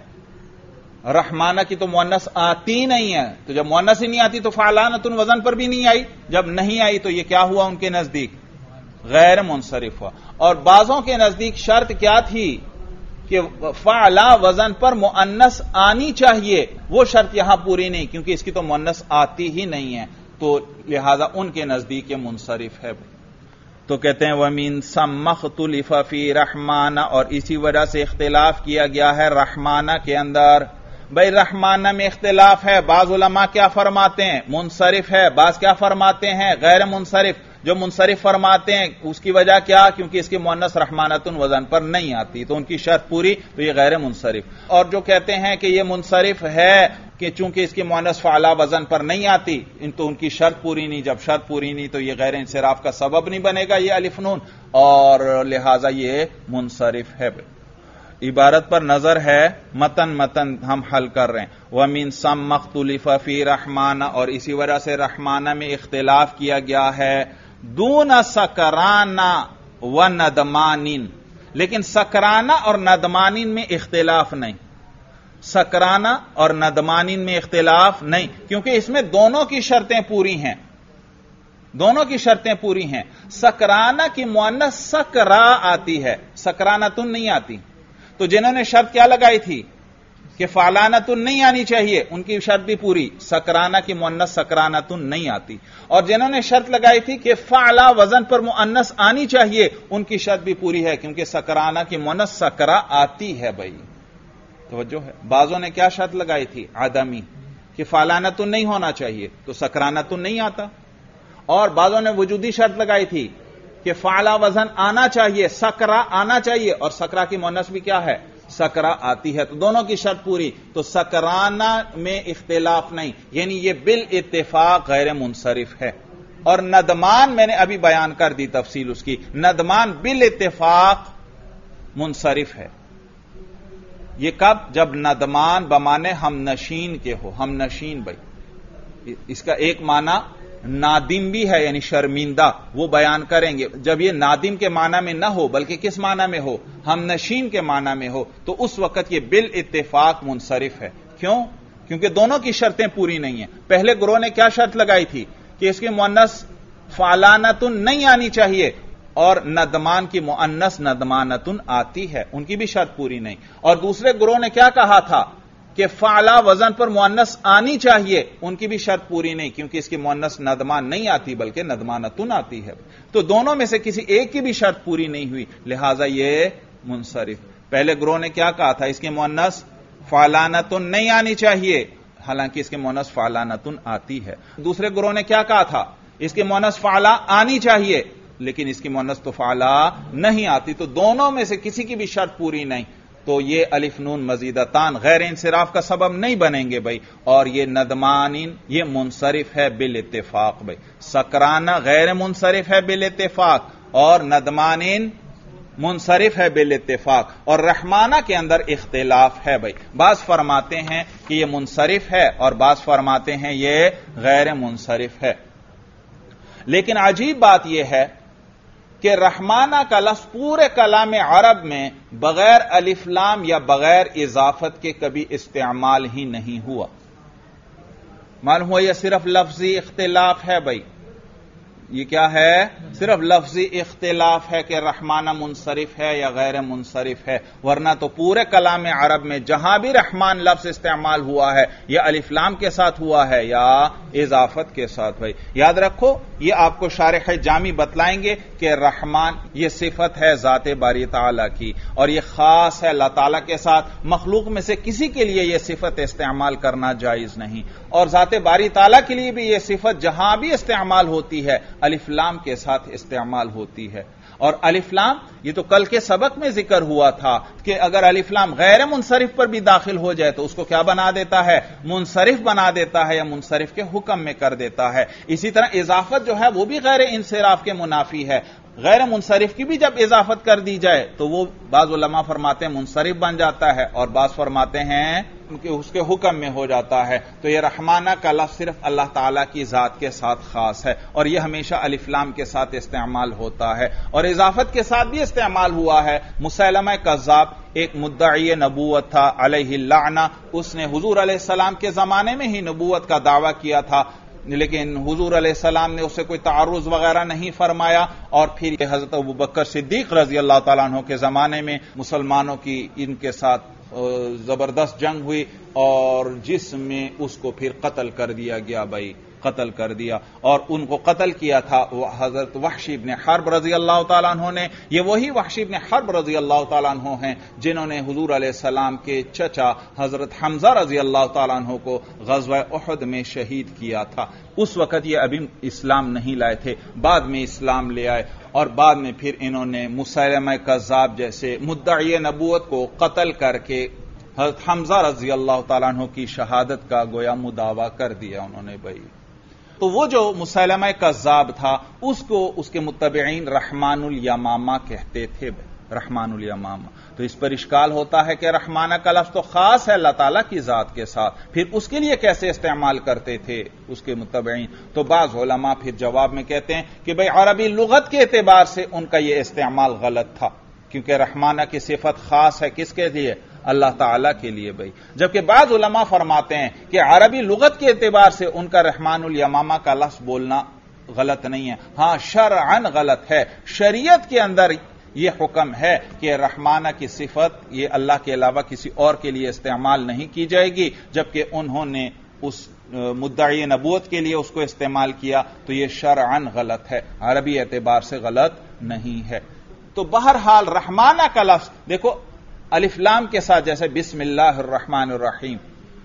رحمانہ کی تو مؤنث آتی نہیں ہے، تو جب مؤنث ہی نہیں آتی تو فعلانتن وزن پر بھی نہیں آئی. جب نہیں آئی تو یہ کیا ہوا ان کے نزدیک؟ غیر منصرف ہوا. اور بعضوں کے نزدیک شرط کیا تھی کہ فعلا وزن پر مؤنث آنی چاہیے، وہ شرط یہاں پوری نہیں کیونکہ اس کی تو مؤنث آتی ہی نہیں ہے، تو لہذا ان کے نزدیک یہ منصرف ہے. تو کہتے ہیں وَمِن ثَمَّ اخْتُلِفَ فِي رحمانہ اور اسی وجہ سے اختلاف کیا گیا ہے رحمانہ کے اندر. بھائی رحمانہ میں اختلاف ہے، بعض علماء کیا فرماتے ہیں؟ منصرف ہے، بعض کیا فرماتے ہیں؟ غیر منصرف. جو منصرف فرماتے ہیں اس کی وجہ کیا؟ کیونکہ اس کی مؤنث رحمانتن وزن پر نہیں آتی، تو ان کی شرط پوری، تو یہ غیر منصرف. اور جو کہتے ہیں کہ یہ منصرف ہے کہ چونکہ اس کی مؤنث فعلا وزن پر نہیں آتی، تو ان کی شرط پوری نہیں. جب شرط پوری نہیں تو یہ غیر انصراف کا سبب نہیں بنے گا یہ الف نون، اور لہذا یہ منصرف ہے. عبارت پر نظر ہے، متن متن ہم حل کر رہے ہیں. وَمِن ثَمَّ اخْتُلِفَ فِي رحمانہ اور اسی وجہ سے رحمانہ میں اختلاف کیا گیا ہے دون سکرانہ و ندمانین، لیکن سکرانہ اور ندمانین میں اختلاف نہیں. سکرانہ اور ندمانین میں اختلاف نہیں کیونکہ اس میں دونوں کی شرطیں پوری ہیں، دونوں کی شرطیں پوری ہیں. سکرانہ کی مؤنث سکرا آتی ہے، سکرانتن نہیں آتی. تو جنہوں نے شرط کیا لگائی تھی کہ فعلانتن نہیں آنی چاہیے، ان کی شرط بھی پوری. سکرانہ کی مؤنث سکرانتن نہیں آتی. اور جنہوں نے شرط لگائی تھی کہ فعلا وزن پر مؤنث آنی چاہیے، ان کی شرط بھی پوری ہے کیونکہ سکرانہ کی مؤنث سکرا آتی ہے. بھائی توجہ ہے. بعضوں نے کیا شرط لگائی تھی؟ عدمی، کہ فعلانتن نہیں ہونا چاہیے، تو سکرانتن نہیں آتا. اور بعضوں نے وجودی شرط لگائی تھی کہ فعلا وزن آنا چاہیے، سکرا آنا چاہیے، اور سکرا کی مؤنث بھی کیا ہے؟ سکرا آتی ہے. تو دونوں کی شرط پوری. تو سکرانہ میں اختلاف نہیں، یعنی یہ بالاتفاق غیر منصرف ہے. اور ندمان میں نے ابھی بیان کر دی تفصیل اس کی، ندمان بالاتفاق منصرف ہے. یہ کب؟ جب ندمان بمانے ہم نشین کے ہو. ہم نشین بھائی اس کا ایک معنی نادم بھی ہے یعنی شرمندہ، وہ بیان کریں گے. جب یہ نادم کے معنی میں نہ ہو بلکہ کس معنی میں ہو؟ ہم نشین کے معنی میں ہو، تو اس وقت یہ بالاتفاق منصرف ہے. کیوں؟ کیونکہ دونوں کی شرطیں پوری نہیں ہیں. پہلے گروہ نے کیا شرط لگائی تھی کہ اس کی مؤنث فعلانتن نہیں آنی چاہیے، اور ندمان کی مؤنث ندمانتن آتی ہے، ان کی بھی شرط پوری نہیں. اور دوسرے گروہ نے کیا کہا تھا کہ فعلا وزن پر مؤنث آنی چاہیے، ان کی بھی شرط پوری نہیں، کیونکہ اس کی مؤنث ندمان نہیں آتی بلکہ ندمانتن آتی ہے. تو دونوں میں سے کسی ایک کی بھی شرط پوری نہیں ہوئی، لہذا یہ منصرف. پہلے گروہ نے کیا کہا تھا؟ اس کی مؤنث فعلانتن نہیں آنی چاہیے، حالانکہ اس کی مؤنث فعلانتن آتی ہے. دوسرے گروہ نے کیا کہا تھا؟ اس کی مؤنث فعلا آنی چاہیے لیکن اس کی مؤنث تو فعلا نہیں آتی. تو دونوں میں سے کسی کی بھی شرط پوری نہیں، تو یہ الف نون مزیدتان غیر انصراف کا سبب نہیں بنیں گے بھائی. اور یہ ندمانین یہ منصرف ہے بالاتفاق بھائی. سکرانہ غیر منصرف ہے بالاتفاق، اور ندمانین منصرف ہے بالاتفاق. اور رحمانہ کے اندر اختلاف ہے بھائی. بعض فرماتے ہیں کہ یہ منصرف ہے اور بعض فرماتے ہیں یہ غیر منصرف ہے. لیکن عجیب بات یہ ہے کہ رحمانہ کا لفظ پورے کلام عرب میں بغیر الف لام یا بغیر اضافت کے کبھی استعمال ہی نہیں ہوا. معلوم ہوا یہ صرف لفظی اختلاف ہے بھائی. یہ کیا ہے؟ صرف لفظی اختلاف ہے کہ رحمانہ منصرف ہے یا غیر منصرف ہے، ورنہ تو پورے کلام عرب میں جہاں بھی رحمان لفظ استعمال ہوا ہے یا الف لام کے ساتھ ہوا ہے یا اضافت کے ساتھ. بھائی یاد رکھو، یہ آپ کو شارح جامی بتلائیں گے کہ رحمان یہ صفت ہے ذات باری تعالیٰ کی، اور یہ خاص ہے اللہ تعالیٰ کے ساتھ. مخلوق میں سے کسی کے لیے یہ صفت استعمال کرنا جائز نہیں. اور ذات باری تعالیٰ کے لیے بھی یہ صفت جہاں بھی استعمال ہوتی ہے الف لام کے ساتھ استعمال ہوتی ہے. اور الف لام یہ تو کل کے سبق میں ذکر ہوا تھا کہ اگر الف لام غیر منصرف پر بھی داخل ہو جائے تو اس کو کیا بنا دیتا ہے؟ منصرف بنا دیتا ہے یا منصرف کے حکم میں کر دیتا ہے. اسی طرح اضافت جو ہے وہ بھی غیر انصراف کے منافی ہے. غیر منصرف کی بھی جب اضافت کر دی جائے تو وہ بعض علماء فرماتے ہیں منصرف بن جاتا ہے اور بعض فرماتے ہیں کہ اس کے حکم میں ہو جاتا ہے. تو یہ رحمانہ کا لفظ صرف اللہ تعالیٰ کی ذات کے ساتھ خاص ہے، اور یہ ہمیشہ الف لام کے ساتھ استعمال ہوتا ہے. اور اضافت کے ساتھ بھی استعمال ہوا ہے. مسیلمہ کذاب ایک مدعی نبوت تھا علیہ اللعنہ، اس نے حضور علیہ السلام کے زمانے میں ہی نبوت کا دعویٰ کیا تھا، لیکن حضور علیہ السلام نے اسے کوئی تعرض وغیرہ نہیں فرمایا. اور پھر حضرت ابوبکر صدیق رضی اللہ تعالیٰ عنہ کے زمانے میں مسلمانوں کی ان کے ساتھ زبردست جنگ ہوئی، اور جس میں اس کو پھر قتل کر دیا گیا بھائی، قتل کر دیا. اور ان کو قتل کیا تھا حضرت وحشی بن حرب رضی اللہ تعالیٰ عنہ نے. یہ وہی وحشی بن حرب رضی اللہ تعالیٰ عنہ ہیں جنہوں نے حضور علیہ السلام کے چچا حضرت حمزہ رضی اللہ تعالیٰ عنہ کو غزوہ احد میں شہید کیا تھا. اس وقت یہ ابھی اسلام نہیں لائے تھے، بعد میں اسلام لے آئے، اور بعد میں پھر انہوں نے مسیلمہ کذاب جیسے مدعی نبوت کو قتل کر کے حضرت حمزہ رضی اللہ تعالیٰ عنہ کی شہادت کا گویا مداوا کر دیا انہوں نے بھائی. تو وہ جو مسیلمہ کذاب تھا اس کو اس کے متبعین رحمان الیمامہ کہتے تھے بھائی، رحمان الیمامہ. تو اس پر اشکال ہوتا ہے کہ رحمانہ کا لفظ تو خاص ہے اللہ تعالیٰ کی ذات کے ساتھ، پھر اس کے لیے کیسے استعمال کرتے تھے اس کے متبعین؟ تو بعض علماء پھر جواب میں کہتے ہیں کہ بھئی عربی لغت کے اعتبار سے ان کا یہ استعمال غلط تھا، کیونکہ رحمانہ کی صفت خاص ہے کس کے لیے؟ اللہ تعالیٰ کے لیے بھائی. جبکہ بعض علماء فرماتے ہیں کہ عربی لغت کے اعتبار سے ان کا رحمان الیمامہ کا لفظ بولنا غلط نہیں ہے، ہاں شرعاً غلط ہے. شریعت کے اندر یہ حکم ہے کہ رحمانہ کی صفت یہ اللہ کے علاوہ کسی اور کے لیے استعمال نہیں کی جائے گی، جبکہ انہوں نے اس مدعی نبوت کے لیے اس کو استعمال کیا تو یہ شرعاً غلط ہے، عربی اعتبار سے غلط نہیں ہے. تو بہرحال رحمانہ کا لفظ دیکھو الف لام کے ساتھ، جیسے بسم اللہ الرحمن الرحیم،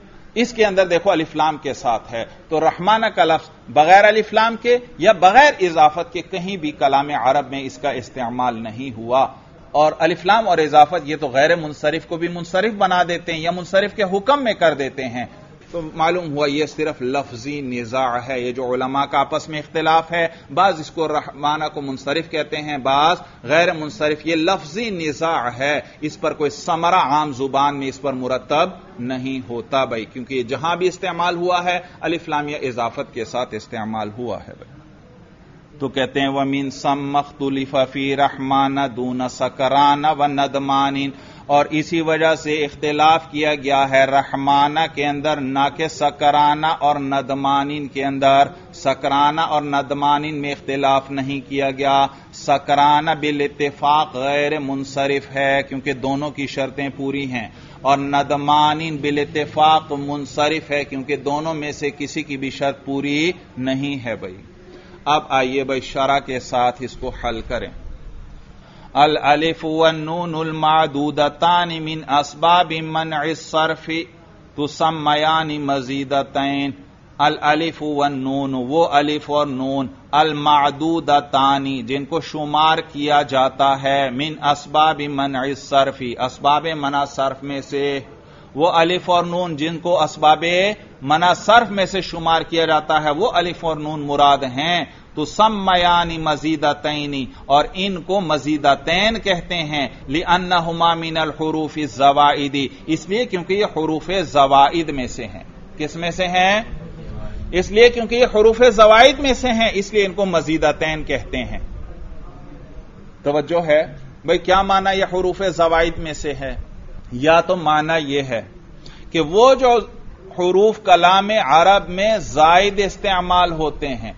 اس کے اندر دیکھو الف لام کے ساتھ ہے. تو رحمانہ کا لفظ بغیر الف لام کے یا بغیر اضافت کے کہیں بھی کلام عرب میں اس کا استعمال نہیں ہوا. اور الف لام اور اضافت یہ تو غیر منصرف کو بھی منصرف بنا دیتے ہیں یا منصرف کے حکم میں کر دیتے ہیں. تو معلوم ہوا یہ صرف لفظی نزاع ہے. یہ جو علماء کا آپس میں اختلاف ہے، بعض اس کو رحمانہ کو منصرف کہتے ہیں، بعض غیر منصرف. یہ لفظی نزاع ہے، اس پر کوئی ثمرہ عام زبان میں اس پر مرتب نہیں ہوتا بھائی، کیونکہ یہ جہاں بھی استعمال ہوا ہے الف لام یا اضافت کے ساتھ استعمال ہوا ہے بھائی. تو کہتے ہیں وَمِن ثَمَّ اخْتُلِفَ فِي رَحْمَانَ دُونَ سَكْرَانَ وَنَدْمَانٍ، اور اسی وجہ سے اختلاف کیا گیا ہے رحمانہ کے اندر، نہ کہ سکرانہ اور ندمانین کے اندر. سکرانہ اور ندمانین میں اختلاف نہیں کیا گیا. سکرانہ بالاتفاق غیر منصرف ہے کیونکہ دونوں کی شرطیں پوری ہیں، اور ندمانین بالاتفاق منصرف ہے کیونکہ دونوں میں سے کسی کی بھی شرط پوری نہیں ہے بھائی. اب آئیے بھائی شرح کے ساتھ اس کو حل کریں. الالف والنون المعدودتان من اسباب منع الصرف تسمیان مزیدتین. الالف والنون، وہ الف اور نون، المعدودتان جن کو شمار کیا جاتا ہے، من اسباب منع الصرف اسباب منع صرف میں سے. وہ الف اور نون جن کو اسباب منع صرف میں سے شمار کیا جاتا ہے وہ الف اور نون مراد ہیں. تو سمیان مزیدتین، اور ان کو مزیدتین کہتے ہیں. لأنہما من الحروف الزوائد، اس لیے کیونکہ یہ حروف زوائد میں سے ہیں. کس میں سے ہیں؟ اس لیے کیونکہ یہ حروف زوائد میں سے ہیں، اس لیے ان کو مزیدتین کہتے ہیں. توجہ ہے بھئی، کیا معنی یہ حروف زوائد میں سے ہے؟ یا تو معنی یہ ہے کہ وہ جو حروف کلام عرب میں زائد استعمال ہوتے ہیں،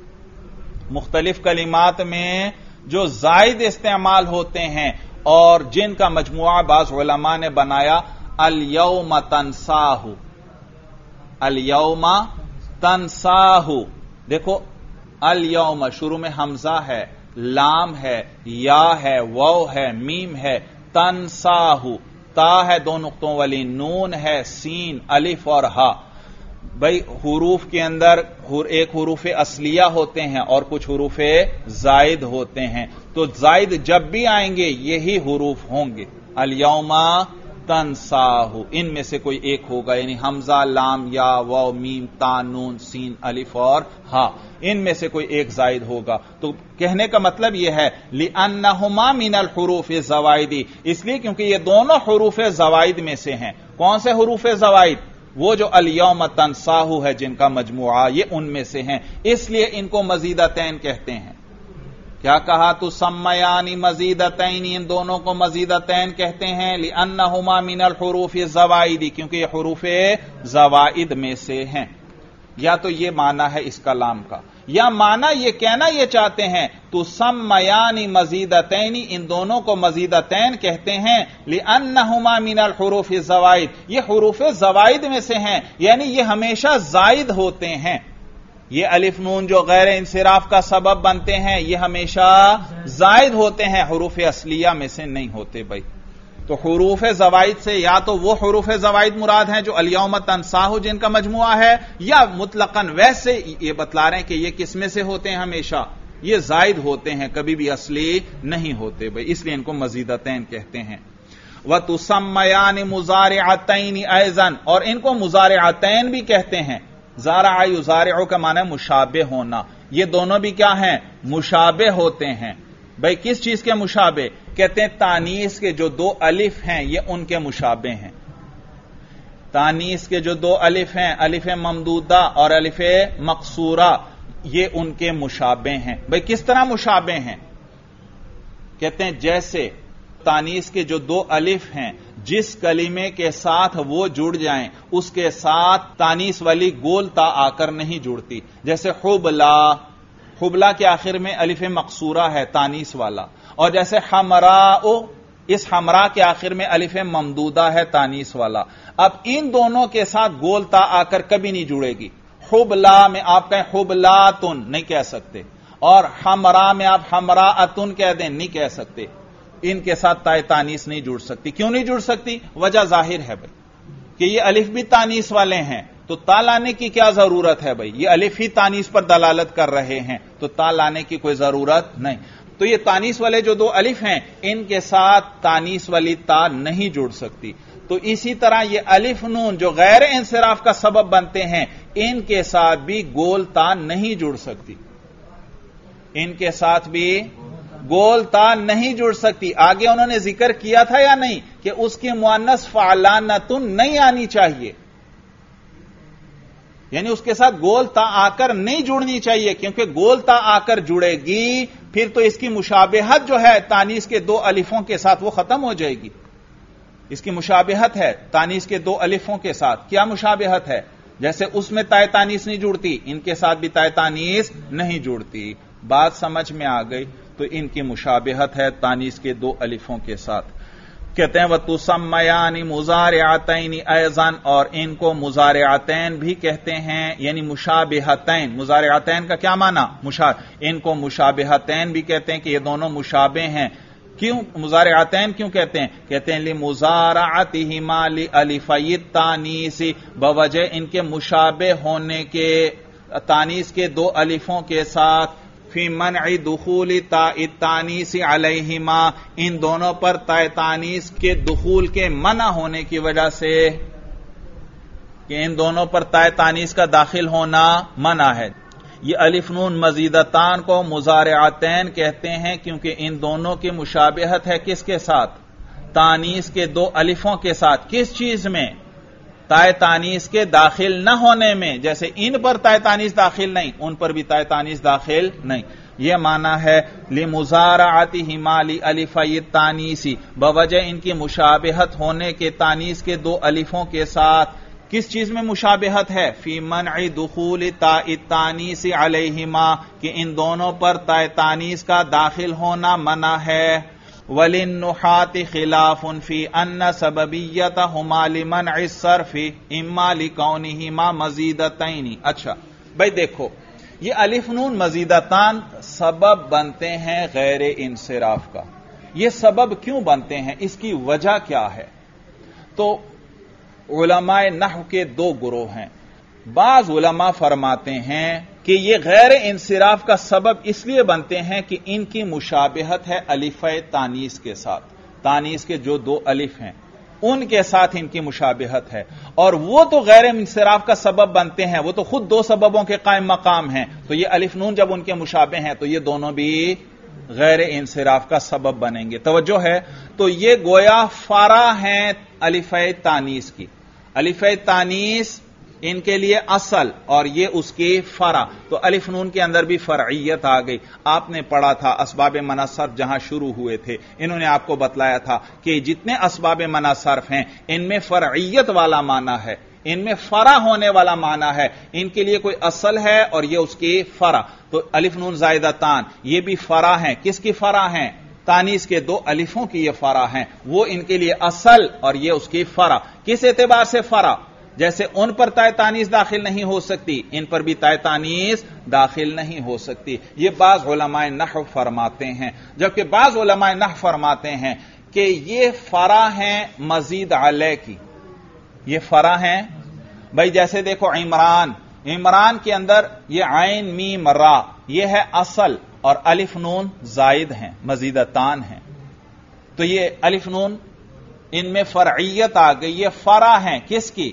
مختلف کلمات میں جو زائد استعمال ہوتے ہیں اور جن کا مجموعہ بعض علماء نے بنایا الیوم تنساہ. الیوم تنساہ، دیکھو الیوم شروع میں حمزہ ہے، لام ہے، یا ہے، واو ہے، میم ہے. تنساہ تا ہے دو نقطوں والی، نون ہے، سین، الف اور ہا. بھائی حروف کے اندر ایک حروف اصلیہ ہوتے ہیں اور کچھ حروف زائد ہوتے ہیں، تو زائد جب بھی آئیں گے یہی حروف ہوں گے. الیوم تنساہ، ان میں سے کوئی ایک ہوگا، یعنی حمزہ، لام، یا، واو، میم، تا، نون، سین، الف اور ہا، ان میں سے کوئی ایک زائد ہوگا. تو کہنے کا مطلب یہ ہے لِأَنَّهُمَا مِنَ الْحُرُوفِ الزَّوَائِدِ، اس لیے کیونکہ یہ دونوں حروف زوائد میں سے ہیں. کون سے حروف زوائد؟ وہ جو الیوم تنساہ ہے جن کا مجموعہ، یہ ان میں سے ہیں، اس لیے ان کو مزیدتین کہتے ہیں. کیا کہا؟ تو سمیان مزیدتین، ان دونوں کو مزیدتین کہتے ہیں. لِأَنَّهُمَا مِنَ الْحُرُوفِ الزَّوَائِدِ، کیونکہ یہ حروف زوائد میں سے ہیں. یا تو یہ معنی ہے اس کلام کا، یا معنی یہ کہنا یہ چاہتے ہیں تو سمیان مزیدتین، ان دونوں کو مزیدتین کہتے ہیں. لِأَنَّهُمَا مِنَ الْحُرُوفِ الزَّوَائِدِ، یہ حروف زوائد میں سے ہیں، یعنی یہ ہمیشہ زائد ہوتے ہیں. یہ الف نون جو غیر انصراف کا سبب بنتے ہیں یہ ہمیشہ زائد ہوتے ہیں، حروف اصلیہ میں سے نہیں ہوتے بھائی. تو حروف زوائد سے یا تو وہ حروف زوائد مراد ہیں جو الیوم تنساہ جن کا مجموعہ ہے، یا مطلقاً ویسے یہ بتلا رہے ہیں کہ یہ کس میں سے ہوتے ہیں، ہمیشہ یہ زائد ہوتے ہیں، کبھی بھی اصلی نہیں ہوتے بھائی، اس لیے ان کو مزیدتین کہتے ہیں. وَتُسَمَّيَانِ مُضَارِعَتَيْنِ أَيْضًا، اور ان کو مضارعتین بھی کہتے ہیں. زارع یزارع کا معنی ہے مشابہ ہونا، یہ دونوں بھی کیا ہیں؟ مشابہ ہوتے ہیں. بھئی کس چیز کے مشابہ؟ کہتے ہیں تانیث کے جو دو الف ہیں یہ ان کے مشابہ ہیں. تانیث کے جو دو الف ہیں، الف ممدودہ اور الف مقصورہ، یہ ان کے مشابہ ہیں. بھئی کس طرح مشابہ ہیں؟ کہتے ہیں جیسے تانیث کے جو دو الف ہیں جس کلمے کے ساتھ وہ جڑ جائیں اس کے ساتھ تانیث والی گول تا آ کر نہیں جڑتی. جیسے حبلا، حبلا کے آخر میں الف مقصورہ ہے تانیث والا، اور جیسے حمراء، اس حمراء کے آخر میں الف ممدودہ ہے تانیث والا. اب ان دونوں کے ساتھ گول تا آ کر کبھی نہیں جڑے گی. حبلا میں آپ کہیں حبلاتن نہیں کہہ سکتے، اور حمراء میں آپ حمراءتن کہہ دیں نہیں کہہ سکتے. ان کے ساتھ تائے تانیث نہیں جڑ سکتی. کیوں نہیں جڑ سکتی؟ وجہ ظاہر ہے بھائی کہ یہ الف بھی تانیث والے ہیں، تو تا لانے کی کیا ضرورت ہے بھائی؟ یہ الف ہی تانیث پر دلالت کر رہے ہیں تو تا لانے کی کوئی ضرورت نہیں. تو یہ تانیس والے جو دو الف ہیں ان کے ساتھ تانیس والی تا نہیں جڑ سکتی. تو اسی طرح یہ الف نون جو غیر انصراف کا سبب بنتے ہیں ان کے ساتھ بھی گول تا نہیں جڑ سکتی. ان کے ساتھ بھی گول تا نہیں جڑ سکتی. آگے انہوں نے ذکر کیا تھا یا نہیں کہ اس کی مؤنث فعلانتن نہیں آنی چاہیے، یعنی اس کے ساتھ گول تا آ کر نہیں جڑنی چاہیے، کیونکہ گول تا آ کر جڑے گی پھر تو اس کی مشابہت جو ہے تانیس کے دو الفوں کے ساتھ وہ ختم ہو جائے گی. اس کی مشابہت ہے تانیس کے دو الفوں کے ساتھ. کیا مشابہت ہے؟ جیسے اس میں تائے تانیس نہیں جڑتی، ان کے ساتھ بھی تائے تانیس نہیں جڑتی. بات سمجھ میں آ گئی؟ تو ان کی مشابہت ہے تانیس کے دو الفوں کے ساتھ. کہتے ہیں وَتُسَمَّيَانِ مُضَارِعَتَيْنِ أَيْضًا، اور ان کو مضارعتین بھی کہتے ہیں، یعنی مشابہتین. مضارعتین کا کیا معنی؟ مشابہ. ان کو مشابہتین بھی کہتے ہیں کہ یہ دونوں مشابہ ہیں. کیوں مضارعتین کیوں کہتے ہیں؟ کہتے ہیں لِمُضَارَعَتِهِمَا لِأَلِفَيِ التَّانِيسِ، بوجہ ان کے مشابہ ہونے کے تانیس کے دو الفوں کے ساتھ. فی منع دخول تاء التانیس علیہما، ان دونوں پر تاء تانیس کے دخول کے منع ہونے کی وجہ سے، کہ ان دونوں پر تاء تانیس کا داخل ہونا منع ہے. یہ الف نون مزیدتان کو مضارعتین کہتے ہیں کیونکہ ان دونوں کی مشابہت ہے کس کے ساتھ؟ تانیس کے دو الفوں کے ساتھ. کس چیز میں؟ تائے تانیس کے داخل نہ ہونے میں. جیسے ان پر تائے تانیس داخل نہیں، ان پر بھی تائے تانیس داخل نہیں. یہ معنی ہے لِمُضَارَعَتِهِمَا لِأَلِفَيِ التَّانِيسِ، بوجہ ان کی مشابہت ہونے کے تانیس کے دو الفوں کے ساتھ. کس چیز میں مشابہت ہے؟ فی منع دخول تاء التانیس علیہما، کہ ان دونوں پر تائے تانیس کا داخل ہونا منع ہے. وَلِلنُّحَاةِ خِلَافٌ فِي أَنَّ سَبَبِيَّتَهُمَا لِمَنْعِ الصَّرْفِ إِمَّا لِكَوْنِهِمَا مَزِيدَتَيْنِ. اچھا بھائی دیکھو، یہ الف نون مزیدتان سبب بنتے ہیں غیر انصراف کا. یہ سبب کیوں بنتے ہیں؟ اس کی وجہ کیا ہے؟ تو علماء نحو کے دو گروہ ہیں. بعض علماء فرماتے ہیں کہ یہ غیر انصراف کا سبب اس لیے بنتے ہیں کہ ان کی مشابہت ہے الف تانیس کے ساتھ. تانیس کے جو دو الف ہیں ان کے ساتھ ان کی مشابہت ہے، اور وہ تو غیر انصراف کا سبب بنتے ہیں، وہ تو خود دو سببوں کے قائم مقام ہیں. تو یہ الف نون جب ان کے مشابہ ہیں تو یہ دونوں بھی غیر انصراف کا سبب بنیں گے. توجہ ہے؟ تو یہ گویا فرع ہیں الف تانیس کی. الف تانیس ان کے لیے اصل اور یہ اس کی فرع. تو الف نون کے اندر بھی فرعیت آ گئی. آپ نے پڑھا تھا اسباب منع صرف جہاں شروع ہوئے تھے انہوں نے آپ کو بتلایا تھا کہ جتنے اسباب منع صرف ہیں ان میں فرعیت والا معنی ہے، ان میں فرع ہونے والا معنی ہے. ان کے لیے کوئی اصل ہے اور یہ اس کی فرع. تو الف نون زائدتان یہ بھی فرع ہیں. کس کی فرع ہیں؟ تانیس کے دو الفوں کی یہ فرع ہیں. وہ ان کے لیے اصل اور یہ اس کی فرع. کس اعتبار سے فرع؟ جیسے ان پر تائے تانیس داخل نہیں ہو سکتی ان پر بھی تائے تانیس داخل نہیں ہو سکتی. یہ بعض علماء نحو فرماتے ہیں، جبکہ بعض علماء نحو فرماتے ہیں کہ یہ فرع ہیں مزید علیہ کی. یہ فرع ہیں بھائی، جیسے دیکھو عمران، عمران کے اندر یہ عین میم را یہ ہے اصل اور الف نون زائد ہیں، مزیدتان ہیں. تو یہ الف نون ان میں فرعیت آ گئی. یہ فرع ہیں کس کی؟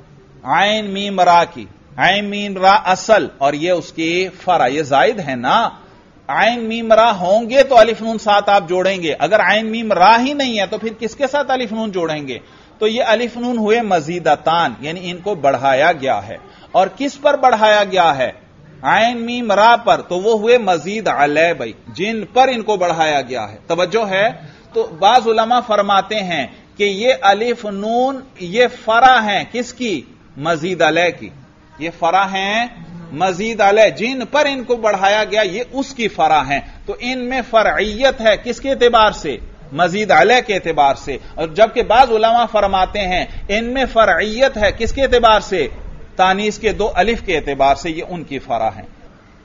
عین میم را کی. عین میم را اصل اور یہ اس کی فرع. یہ زائد ہے نا. عین میم را ہوں گے تو الف نون ساتھ آپ جوڑیں گے. اگر عین میم را ہی نہیں ہے تو پھر کس کے ساتھ الف نون جوڑیں گے؟ تو یہ الف نون ہوئے مزیدتان، یعنی ان کو بڑھایا گیا ہے. اور کس پر بڑھایا گیا ہے؟ عین میم را پر. تو وہ ہوئے مزید علیہ بھائی، جن پر ان کو بڑھایا گیا ہے. توجہ ہے؟ تو بعض علماء فرماتے ہیں کہ یہ الف نون یہ فرع ہیں کس کی؟ مزید علیہ کی. یہ فرع ہیں مزید علیہ، جن پر ان کو بڑھایا گیا یہ اس کی فرع ہیں. تو ان میں فرعیت ہے کس کے اعتبار سے؟ مزید علیہ کے اعتبار سے. اور جبکہ بعض علماء فرماتے ہیں ان میں فرعیت ہے کس کے اعتبار سے؟ تانیس کے دو الف کے اعتبار سے. یہ ان کی فرع ہیں.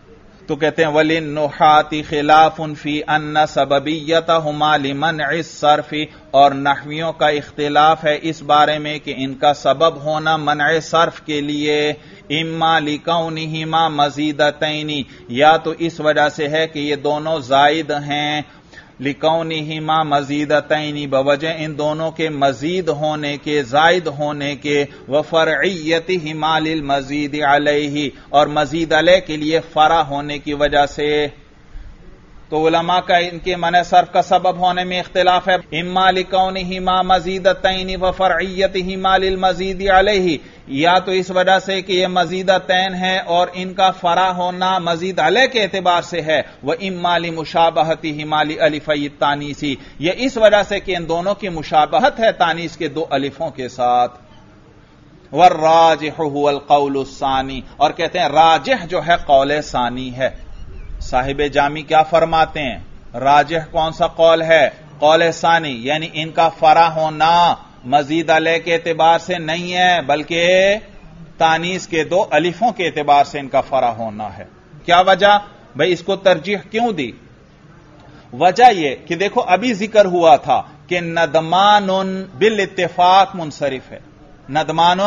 تو کہتے ہیں وَلِلنُّحَاةِ خِلَافٌ فِي أَنَّ سَبَبِيَّتَهُمَا لِمَنْعِ الصَّرْفِ، اور نحویوں کا اختلاف ہے اس بارے میں کہ ان کا سبب ہونا منع صرف کے لیے اما لِكَوْنِهِمَا مَزِيدَتَيْنِ، یا تو اس وجہ سے ہے کہ یہ دونوں زائد ہیں، لِكَوْنِهِمَا مَزِيدَتَيْنِ بوجہ ان دونوں کے مزید ہونے کے، زائد ہونے کے، وَفَرْعِيَّتِهِمَا لِلْمَزِيدِ عَلَيْهِ، اور مزید علیہ کے لیے فرع ہونے کی وجہ سے۔ تو علماء کا ان کے منع صرف کا سبب ہونے میں اختلاف ہے، اما لِكَوْنِهِمَا مَزِيدَتَيْنِ وَفَرْعِيَّتِهِمَا لِلْمَزِيدِ عَلَيْهِ، یا تو اس وجہ سے کہ یہ مزیدتین ہے اور ان کا فرع ہونا مزید علیہ کے اعتبار سے ہے، وَإِمَّا لِمُشَابَهَتِهِمَا لِأَلِفَيِ التَّانِيثِ، یہ اس وجہ سے کہ ان دونوں کی مشابہت ہے تانیث کے دو الفوں کے ساتھ۔ وَالرَّاجِحُ هُوَ الْقَوْلُ الثَّانِي، اور کہتے ہیں راجح جو ہے قول ثانی ہے۔ صاحب جامی کیا فرماتے ہیں؟ راجح کون سا قول ہے؟ قول ثانی، یعنی ان کا فرع ہونا مزید علیہ کے اعتبار سے نہیں ہے بلکہ تانیث کے دو الفوں کے اعتبار سے ان کا فرع ہونا ہے۔ کیا وجہ؟ بھئی اس کو ترجیح کیوں دی؟ وجہ یہ کہ دیکھو ابھی ذکر ہوا تھا کہ ندمان بالاتفاق منصرف ہے، ندمان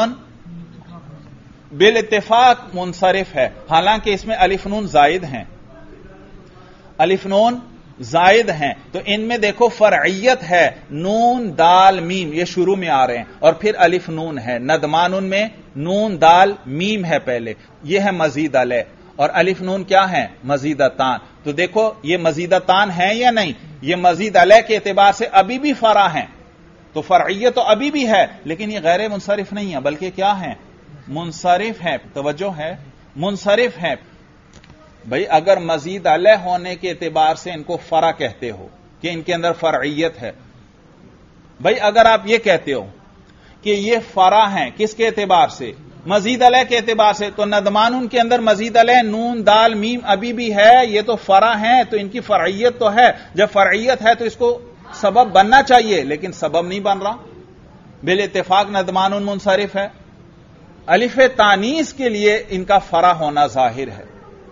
بالاتفاق منصرف ہے، حالانکہ اس میں الف نون زائد ہیں، الف نون زائد ہیں، تو ان میں دیکھو فرعیت ہے، نون دال میم یہ شروع میں آ رہے ہیں، اور پھر الف نون ہے، ندمان میں نون دال میم ہے پہلے، یہ ہے مزید علیہ، اور الف نون کیا ہے؟ مزیدتان۔ تو دیکھو یہ مزیدتان ہیں یا نہیں، یہ مزید علیہ کے اعتبار سے ابھی بھی فرع ہیں، تو فرعیت تو ابھی بھی ہے لیکن یہ غیر منصرف نہیں ہے بلکہ کیا ہے؟ منصرف ہے۔ توجہ ہے، منصرف ہے۔ بھئی اگر مزید علیہ ہونے کے اعتبار سے ان کو فرع کہتے ہو کہ ان کے اندر فرعیت ہے، بھئی اگر آپ یہ کہتے ہو کہ یہ فرع ہیں کس کے اعتبار سے؟ مزید علیہ کے اعتبار سے، تو ندمان ان کے اندر مزید علیہ نون دال میم ابھی بھی ہے، یہ تو فرع ہیں، تو ان کی فرعیت تو ہے، جب فرعیت ہے تو اس کو سبب بننا چاہیے لیکن سبب نہیں بن رہا، بالاتفاق ندمان منصرف ہے۔ الف تانیث کے لیے ان کا فرع ہونا ظاہر ہے،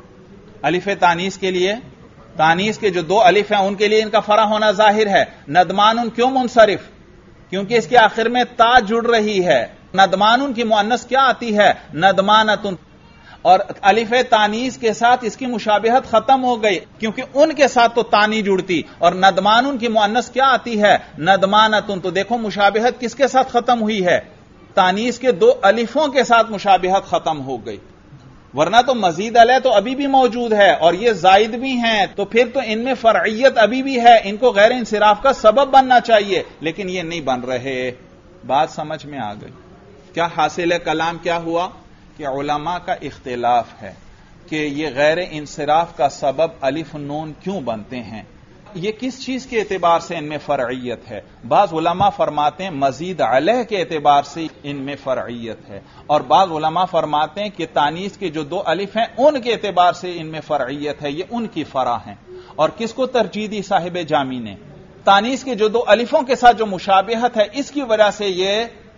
الف تانیث کے لیے، تانیث کے جو دو الف ہیں ان کے لیے ان کا فرع ہونا ظاہر ہے۔ ندمان کیوں منصرف؟ کیونکہ اس کے آخر میں تا جڑ رہی ہے، ندمان کی مؤنث کیا آتی ہے؟ ندمانتن، اور الف تانیث کے ساتھ اس کی مشابہت ختم ہو گئی کیونکہ ان کے ساتھ تو تانی جڑتی، اور ندمان کی مؤنث کیا آتی ہے؟ ندمانتن۔ تو دیکھو مشابہت کس کے ساتھ ختم ہوئی ہے؟ تانیث کے دو الفوں کے ساتھ مشابہت ختم ہو گئی، ورنہ تو مزید علیہ تو ابھی بھی موجود ہے اور یہ زائد بھی ہیں، تو پھر تو ان میں فرعیت ابھی بھی ہے، ان کو غیر انصراف کا سبب بننا چاہیے لیکن یہ نہیں بن رہے۔ بات سمجھ میں آ گئی؟ کیا حاصل کلام کیا ہوا؟ کہ علماء کا اختلاف ہے کہ یہ غیر انصراف کا سبب الف نون کیوں بنتے ہیں، یہ کس چیز کے اعتبار سے ان میں فرعیت ہے۔ بعض علماء فرماتے ہیں مزید علیہ کے اعتبار سے ان میں فرعیت ہے، اور بعض علماء فرماتے ہیں کہ تانیث کے جو دو الف ہیں ان کے اعتبار سے ان میں فرعیت ہے، یہ ان کی فرع ہیں۔ اور کس کو ترجیح دی صاحب جامی نے؟ تانیث کے جو دو الفوں کے ساتھ جو مشابہت ہے اس کی وجہ سے یہ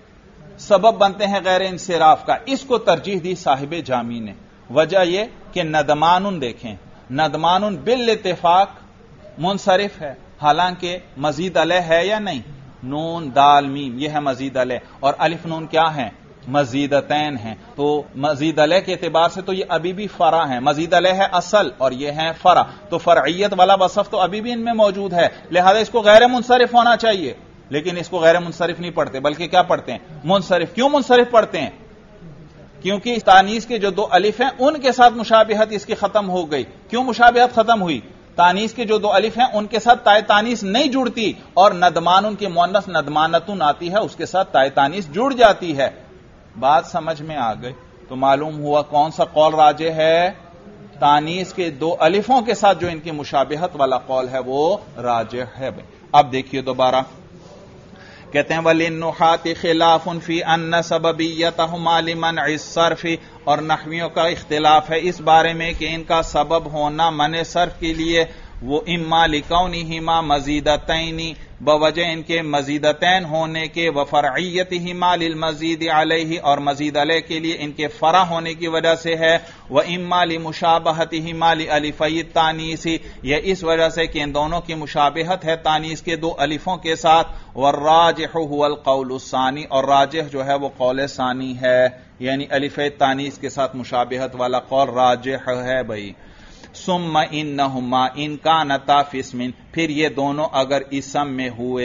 سبب بنتے ہیں غیر انصراف کا، اس کو ترجیح دی صاحب جامی نے۔ وجہ یہ کہ ندمان دیکھیں، ندمان بالاتفاق منصرف ہے، حالانکہ مزید علیہ ہے یا نہیں؟ نون دال میم یہ ہے مزید علیہ، اور الف نون کیا ہیں؟ مزیدتین ہیں، تو مزید علیہ کے اعتبار سے تو یہ ابھی بھی فرع ہیں، مزید علیہ ہے اصل اور یہ ہے فرع، تو فرعیت والا وصف تو ابھی بھی ان میں موجود ہے، لہذا اس کو غیر منصرف ہونا چاہیے، لیکن اس کو غیر منصرف نہیں پڑھتے بلکہ کیا پڑھتے ہیں؟ منصرف۔ کیوں منصرف پڑھتے ہیں؟ کیونکہ تانیث کے جو دو الف ہیں ان کے ساتھ مشابہت اس کی ختم ہو گئی۔ کیوں مشابہت ختم ہوئی؟ تانیث کے جو دو الف ہیں ان کے ساتھ تائے تانیث نہیں جڑتی، اور ندمان ان کی مؤنث ندمانتن آتی ہے اس کے ساتھ تائے تانیث جڑ جاتی ہے۔ بات سمجھ میں آ گئی؟ تو معلوم ہوا کون سا قول راجح ہے؟ تانیث کے دو الفوں کے ساتھ جو ان کی مشابہت والا قول ہے وہ راجح ہے۔ اب دیکھیے دوبارہ کہتے ہیں وَلِلنُّحَاةِ خِلَافٌ فِي أَنَّ سَبَبِيَّتَهُمَا لِمَنْعِ الصَّرْفِ، اور نحویوں کا اختلاف ہے اس بارے میں کہ ان کا سبب ہونا منع صرف کے لیے وہ اما لکونہما مزیدتین بوجہ ان کے مزیدتین ہونے کے وفرعیتہما للمزید علیہ اور مزید علیہ کے لیے ان کے فرع ہونے کی وجہ سے ہے، واما لمشابہتہما لالفی التانیث یا اس وجہ سے کہ ان دونوں کی مشابہت ہے تانیث کے دو الفوں کے ساتھ، والراجح هو القول الثانی اور راجح جو ہے وہ قول ثانی ہے، یعنی الف تانیث کے ساتھ مشابہت والا قول راجح ہے بھائی۔ ثم انہما ان کانتا فی اسم پھر یہ دونوں اگر اسم میں ہوئے،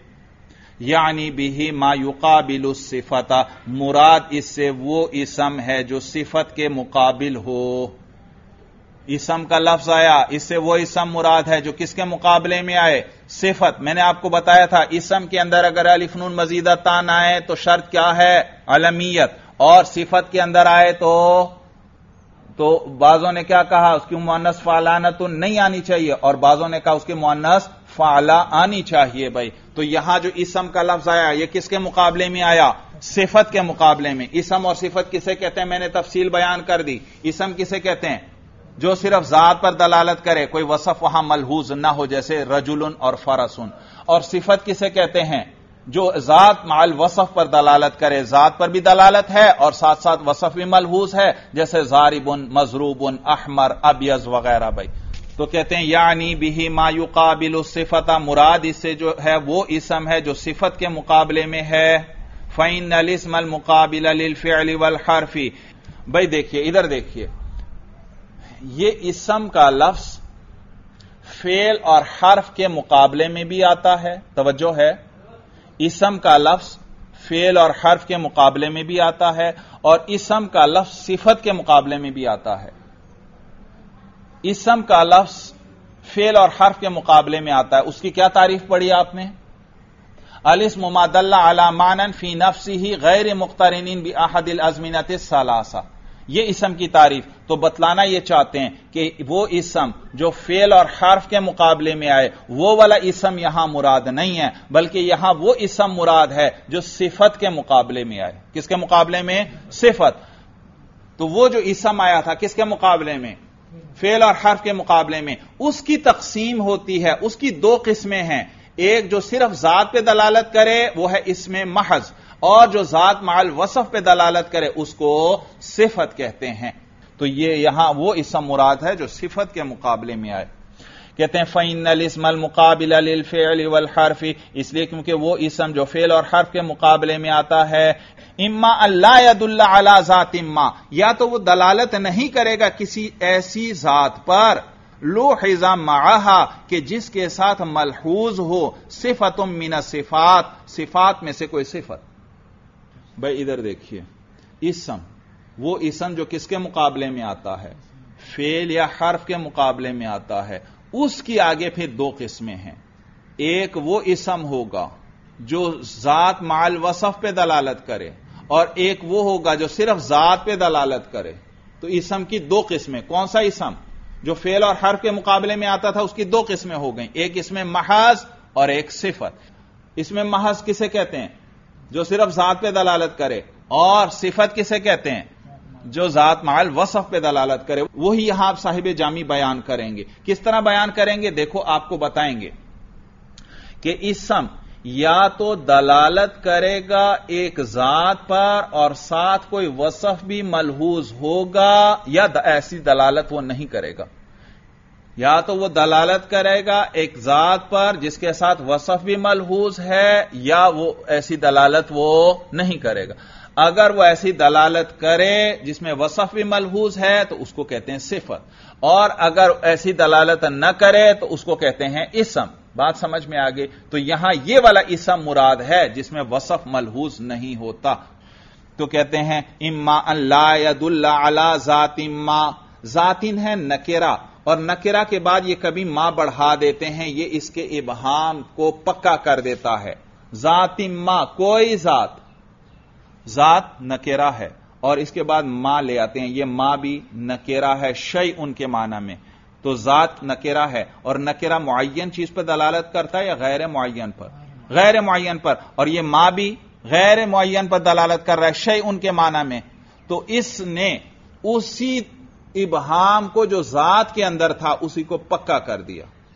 یعنی بہ ما یقابل الصفت مراد اس سے وہ اسم ہے جو صفت کے مقابل ہو۔ اسم کا لفظ آیا، اس سے وہ اسم مراد ہے جو کس کے مقابلے میں آئے؟ صفت۔ میں نے آپ کو بتایا تھا اسم کے اندر اگر الف نون مزیدہ تان آئے تو شرط کیا ہے؟ علمیت، اور صفت کے اندر آئے تو تو بعضوں نے کیا کہا؟ اس کی مؤنث فعلانہ تو نہیں آنی چاہیے، اور بعضوں نے کہا اس کی مؤنث فعلہ آنی چاہیے بھائی۔ تو یہاں جو اسم کا لفظ آیا یہ کس کے مقابلے میں آیا؟ صفت کے مقابلے میں۔ اسم اور صفت کسے کہتے ہیں؟ میں نے تفصیل بیان کر دی۔ اسم کسے کہتے ہیں؟ جو صرف ذات پر دلالت کرے، کوئی وصف وہاں ملحوظ نہ ہو، جیسے رجل اور فرسن۔ اور صفت کسے کہتے ہیں؟ جو ذات مع الوصف پر دلالت کرے، ذات پر بھی دلالت ہے اور ساتھ ساتھ وصف بھی ملحوظ ہے، جیسے ضارب، مضروب، احمر، ابیض وغیرہ بھائی۔ تو کہتے ہیں یعنی بہ ما یقابل الصفت مراد اس سے جو ہے وہ اسم ہے جو صفت کے مقابلے میں ہے۔ فإن الاسم المقابل للفعل والحرف بھائی دیکھیے ادھر دیکھیے، یہ اسم کا لفظ فعل اور حرف کے مقابلے میں بھی آتا ہے، توجہ ہے، اسم کا لفظ فعل اور حرف کے مقابلے میں بھی آتا ہے، اور اسم کا لفظ صفت کے مقابلے میں بھی آتا ہے۔ اسم کا لفظ فعل اور حرف کے مقابلے میں آتا ہے، اس کی کیا تعریف پڑھی آپ نے؟ الاسم ما دل علی معنی فی نفسہ غیر مقترن باحد الازمنۃ الثلاثہ، یہ اسم کی تعریف۔ تو بتلانا یہ چاہتے ہیں کہ وہ اسم جو فعل اور حرف کے مقابلے میں آئے وہ والا اسم یہاں مراد نہیں ہے، بلکہ یہاں وہ اسم مراد ہے جو صفت کے مقابلے میں آئے۔ کس کے مقابلے میں؟ صفت۔ تو وہ جو اسم آیا تھا کس کے مقابلے میں؟ فعل اور حرف کے مقابلے میں، اس کی تقسیم ہوتی ہے، اس کی دو قسمیں ہیں، ایک جو صرف ذات پہ دلالت کرے وہ ہے اسم محض، اور جو ذات مع الوصف پہ دلالت کرے اس کو صفت کہتے ہیں۔ تو یہ یہاں وہ اسم مراد ہے جو صفت کے مقابلے میں آئے۔ کہتے ہیں فَإِنَّ الْإِسْمَ الْمُقَابِلَ لِلْفِعْلِ وَالْحَرْفِ، اس لیے کیونکہ وہ اسم جو فعل اور حرف کے مقابلے میں آتا ہے، اما اللہ يدل علی ذات اما، یا تو وہ دلالت نہیں کرے گا کسی ایسی ذات پر لوحظ معہا کہ جس کے ساتھ ملحوظ ہو صفت من الصفات، صفات میں سے کوئی صفت۔ بھائی ادھر دیکھیے، اسم وہ اسم جو کس کے مقابلے میں آتا ہے؟ فعل یا حرف کے مقابلے میں آتا ہے، اس کی آگے پھر دو قسمیں ہیں، ایک وہ اسم ہوگا جو ذات مع الوصف پہ دلالت کرے، اور ایک وہ ہوگا جو صرف ذات پہ دلالت کرے۔ تو اسم کی دو قسمیں، کون سا اسم؟ جو فعل اور حرف کے مقابلے میں آتا تھا اس کی دو قسمیں ہو گئیں، ایک اسم محض اور ایک صفت۔ اسم محض کسے کہتے ہیں؟ جو صرف ذات پہ دلالت کرے، اور صفت کسے کہتے ہیں؟ جو ذات مع الوصف پہ دلالت کرے۔ وہی یہاں آپ صاحب جامی بیان کریں گے۔ کس طرح بیان کریں گے؟ دیکھو آپ کو بتائیں گے کہ اسم یا تو دلالت کرے گا ایک ذات پر اور ساتھ کوئی وصف بھی ملحوظ ہوگا، یا ایسی دلالت وہ نہیں کرے گا۔ یا تو وہ دلالت کرے گا ایک ذات پر جس کے ساتھ وصف بھی ملحوظ ہے، یا وہ ایسی دلالت وہ نہیں کرے گا۔ اگر وہ ایسی دلالت کرے جس میں وصف بھی ملحوظ ہے تو اس کو کہتے ہیں صفت، اور اگر ایسی دلالت نہ کرے تو اس کو کہتے ہیں اسم۔ بات سمجھ میں آگے؟ تو یہاں یہ والا اسم مراد ہے جس میں وصف ملحوظ نہیں ہوتا۔ تو کہتے ہیں اما ان لا يدل علی ذات ما، ذاتن ہے نکرہ، اور نکرہ کے بعد یہ کبھی ما بڑھا دیتے ہیں، یہ اس کے ابہام کو پکا کر دیتا ہے۔ ذات ما، کوئی ذات، ذات نکرہ ہے، اور اس کے بعد ما لے آتے ہیں، یہ ما بھی نکرہ ہے شیء کے معنی میں۔ تو ذات نکرہ ہے، اور نکرہ معین چیز پر دلالت کرتا ہے یا غیر معین پر؟ غیر معین پر، اور یہ ما بھی غیر معین پر دلالت کر رہا ہے شیء کے معنی میں۔ تو اس نے اسی ابہام کو جو ذات کے اندر تھا اسی کو پکا کر دیا۔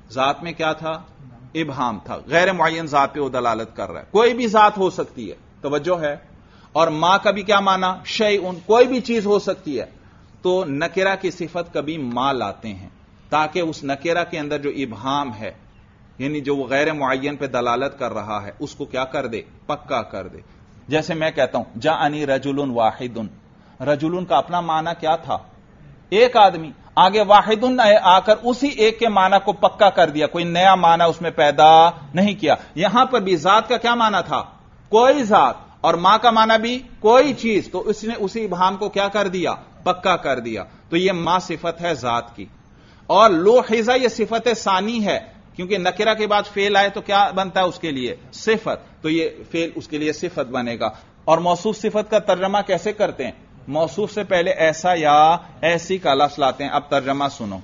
ذات میں کیا تھا؟ ابہام تھا، غیر معین ذات پہ وہ دلالت کر رہا ہے. کوئی بھی ذات ہو سکتی ہے، توجہ ہے. اور ما کا بھی کیا معنی؟ شیء، کوئی بھی چیز ہو سکتی ہے. تو نکرہ کی صفت کبھی ما لاتے ہیں تاکہ اس نکرہ کے اندر جو ابہام ہے، یعنی جو وہ غیر معین پہ دلالت کر رہا ہے، اس کو کیا کر دے؟ پکا کر دے. جیسے میں کہتا ہوں جاءنی رجل واحد، رجل کا اپنا معنی کیا تھا؟ ایک آدمی. آگے واحد آ کر اسی ایک کے معنی کو پکا کر دیا، کوئی نیا معنی اس میں پیدا نہیں کیا. یہاں پر بھی ذات کا کیا معنی تھا؟ کوئی ذات. اور ماں کا معنی بھی کوئی چیز. تو اس نے اسی ابہام کو کیا کر دیا؟ پکا کر دیا. تو یہ ما صفت ہے ذات کی. اور لوحظہ یہ صفت ثانی ہے، کیونکہ نکرہ کے بعد فعل آئے تو کیا بنتا ہے اس کے لیے؟ صفت. تو یہ فعل اس کے لیے صفت بنے گا. اور موصوف صفت کا ترجمہ کیسے کرتے ہیں؟ موصوف سے پہلے ایسا یا ایسی کا لفظ لاتے ہیں. اب ترجمہ سنو.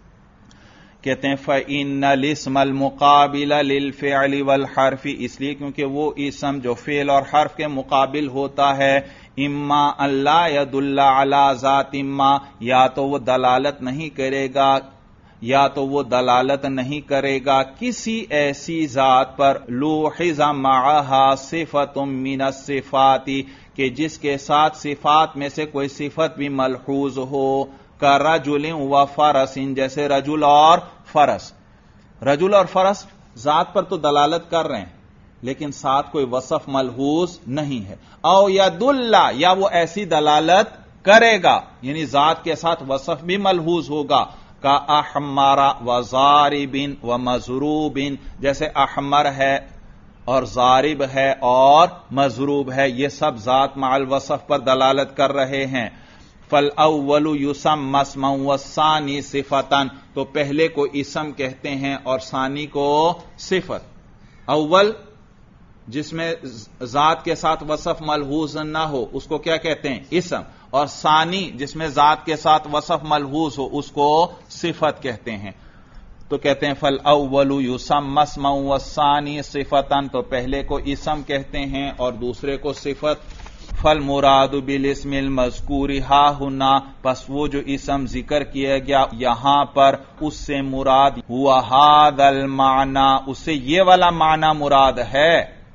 کہتے ہیں فَإِنَّ الْإِسْمَ الْمُقَابِلَ لِلْفِعْلِ وَالْحَرْفِ، اس لیے کیونکہ وہ اسم جو فعل اور حرف کے مقابل ہوتا ہے، اما اللہ يدل علی ذات، اما یا تو وہ دلالت نہیں کرے گا یا تو وہ دلالت نہیں کرے گا کسی ایسی ذات پر لوحظ معها صفت من الصفات، کہ جس کے ساتھ صفات میں سے کوئی صفت بھی ملحوظ ہو. کا رجل و فرس، جیسے رجل اور فرس. رجل اور فرس ذات پر تو دلالت کر رہے ہیں لیکن ساتھ کوئی وصف ملحوظ نہیں ہے. او یدل، یا وہ ایسی دلالت کرے گا یعنی ذات کے ساتھ وصف بھی ملحوظ ہوگا. کا احمر و ضارب و مضروب، جیسے احمر ہے اور ضارب ہے اور مضروب ہے، یہ سب ذات مع الوصف پر دلالت کر رہے ہیں. فالاول یسمى اسما والثانی صفتا، تو پہلے کو اسم کہتے ہیں اور ثانی کو صفت. اول جس میں ذات کے ساتھ وصف ملحوظ نہ ہو اس کو کیا کہتے ہیں؟ اسم. اور ثانی جس میں ذات کے ساتھ وصف ملحوظ ہو اس کو صفت کہتے ہیں. تو کہتے ہیں فالاول یسمى اسما والثانی صفتا، تو پہلے کو اسم کہتے ہیں اور دوسرے کو صفت. فالمراد بالاسم المذکور ہا ہنا، پس وہ جو اسم ذکر کیا گیا یہاں پر اس سے مراد ہوا ھذا المعنی، اس سے یہ والا معنی مراد ہے.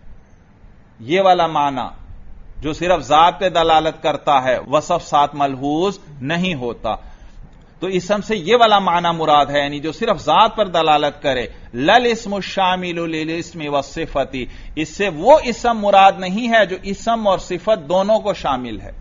یہ والا معنی جو صرف ذات پہ دلالت کرتا ہے، وصف ساتھ ملحوظ نہیں ہوتا. تو اسم سے یہ والا معنی مراد ہے، یعنی جو صرف ذات پر دلالت کرے. لل اسم الشامل للاسم والصفت، اس سے وہ اسم مراد نہیں ہے جو اسم اور صفت دونوں کو شامل ہے.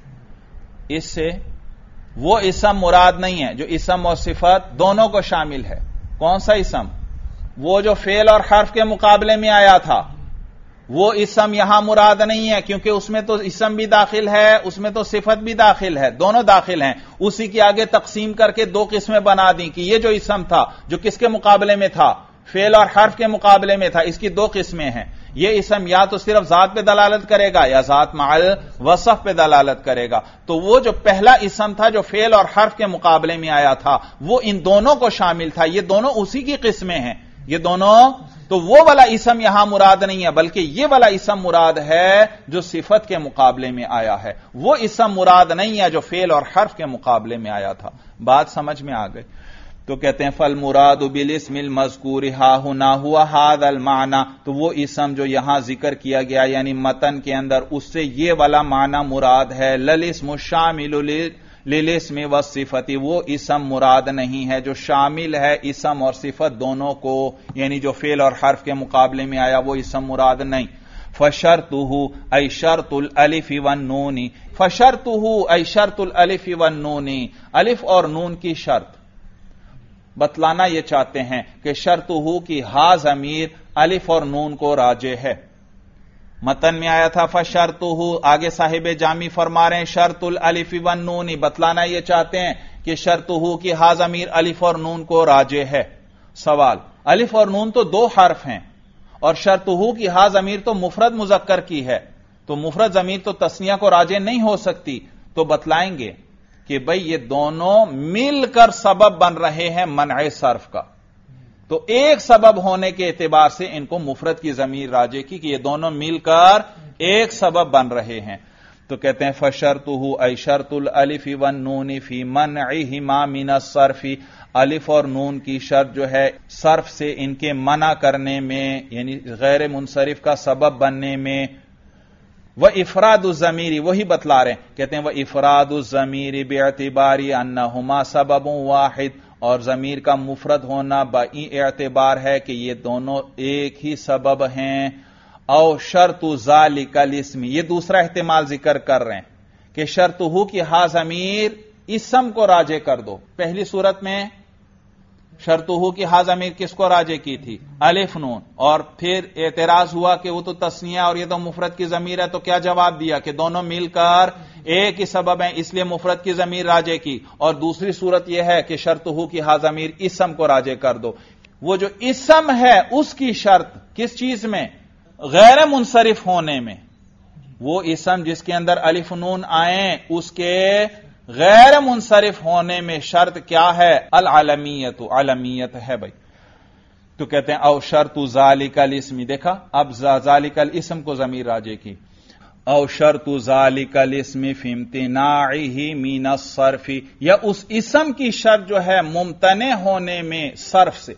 اس سے وہ اسم مراد نہیں ہے جو اسم اور صفت دونوں کو شامل ہے. کون سا اسم؟ وہ جو فعل اور حرف کے مقابلے میں آیا تھا. وہ اسم یہاں مراد نہیں ہے کیونکہ اس میں تو اسم بھی داخل ہے، اس میں تو صفت بھی داخل ہے، دونوں داخل ہیں. اسی کی آگے تقسیم کر کے دو قسمیں بنا دیں کہ یہ جو اسم تھا جو کس کے مقابلے میں تھا؟ فعل اور حرف کے مقابلے میں تھا. اس کی دو قسمیں ہیں. یہ اسم یا تو صرف ذات پہ دلالت کرے گا یا ذات مع الوصف پہ دلالت کرے گا. تو وہ جو پہلا اسم تھا جو فعل اور حرف کے مقابلے میں آیا تھا وہ ان دونوں کو شامل تھا. یہ دونوں اسی کی قسمیں ہیں، یہ دونوں. تو وہ والا اسم یہاں مراد نہیں ہے بلکہ یہ والا اسم مراد ہے جو صفت کے مقابلے میں آیا ہے. وہ اسم مراد نہیں ہے جو فعل اور حرف کے مقابلے میں آیا تھا. بات سمجھ میں آ گئی؟ تو کہتے ہیں فالمراد بالاسم المذکور ہا ہنا ہوا ھذا المعنی، تو وہ اسم جو یہاں ذکر کیا گیا یعنی متن کے اندر اس سے یہ والا معنی مراد ہے. للاسم الشامل للاسم والصفت، وہ اسم مراد نہیں ہے جو شامل ہے اسم اور صفت دونوں کو، یعنی جو فعل اور حرف کے مقابلے میں آیا وہ اسم مراد نہیں. فشرطہ ای شرط الالف والنون، فشرطہ ای شرط الالف والنون، الف اور نون کی شرط بتلانا یہ چاہتے ہیں کہ شرطہ کی ہا ضمیر الف اور نون کو راجع ہے. متن میں آیا تھا فشرطہ، آگے صاحب جامی فرما رہے ہیں شرط الالف والنون، بتلانا یہ چاہتے ہیں کہ شرطہ کی ہا ضمیر الف اور نون کو راجع ہے. سوال، الف اور نون تو دو حرف ہیں اور شرطہ کی ہا ضمیر تو مفرد مذکر کی ہے، تو مفرد ضمیر تو تثنیہ کو راجع نہیں ہو سکتی. تو بتلائیں گے کہ بھئی یہ دونوں مل کر سبب بن رہے ہیں منع صرف کا. تو ایک سبب ہونے کے اعتبار سے ان کو مفرد کی ضمیر راجع کی کہ یہ دونوں مل کر ایک سبب بن رہے ہیں. تو کہتے ہیں فشرطہ ای شرط الالف والنون فی منعہما من الصرف، الف اور نون کی شرط جو ہے صرف سے ان کے منع کرنے میں، یعنی غیر منصرف کا سبب بننے میں. وہ افراد الضمیر، وہی بتلا رہے ہیں، کہتے ہیں وہ افراد الضمیر باعتبار انہما سبب واحد، اور ضمیر کا مفرد ہونا بئی اعتبار ہے کہ یہ دونوں ایک ہی سبب ہیں. او شرط ذالک الاسم، یہ دوسرا احتمال ذکر کر رہے ہیں کہ شرط ہو کہ ہا ضمیر اسم کو راجع کر دو. پہلی صورت میں شرط ہو کہ ہا ضمیر کس کو راجع کی تھی؟ الف نون، اور پھر اعتراض ہوا کہ وہ تو تثنیہ اور یہ تو مفرد کی ضمیر ہے، تو کیا جواب دیا کہ دونوں مل کر ایک ہی سبب ہیں، اس لیے مفرد کی ضمیر راجع کی. اور دوسری صورت یہ ہے کہ شرط ہو کہ ہا ضمیر اسم کو راجع کر دو. وہ جو اسم ہے اس کی شرط کس چیز میں؟ غیر منصرف ہونے میں. وہ اسم جس کے اندر الف نون آئیں اس کے غیر منصرف ہونے میں شرط کیا ہے؟ العلمیت، علمیت ہے بھائی. تو کہتے ہیں او شرط ذالک الاسم، دیکھا اب ذالک الاسم کو ضمیر راجع کی. او شرط ذالک الاسم فی امتناعہ من الصرف، یا اس اسم کی شرط جو ہے ممتنع ہونے میں صرف سے،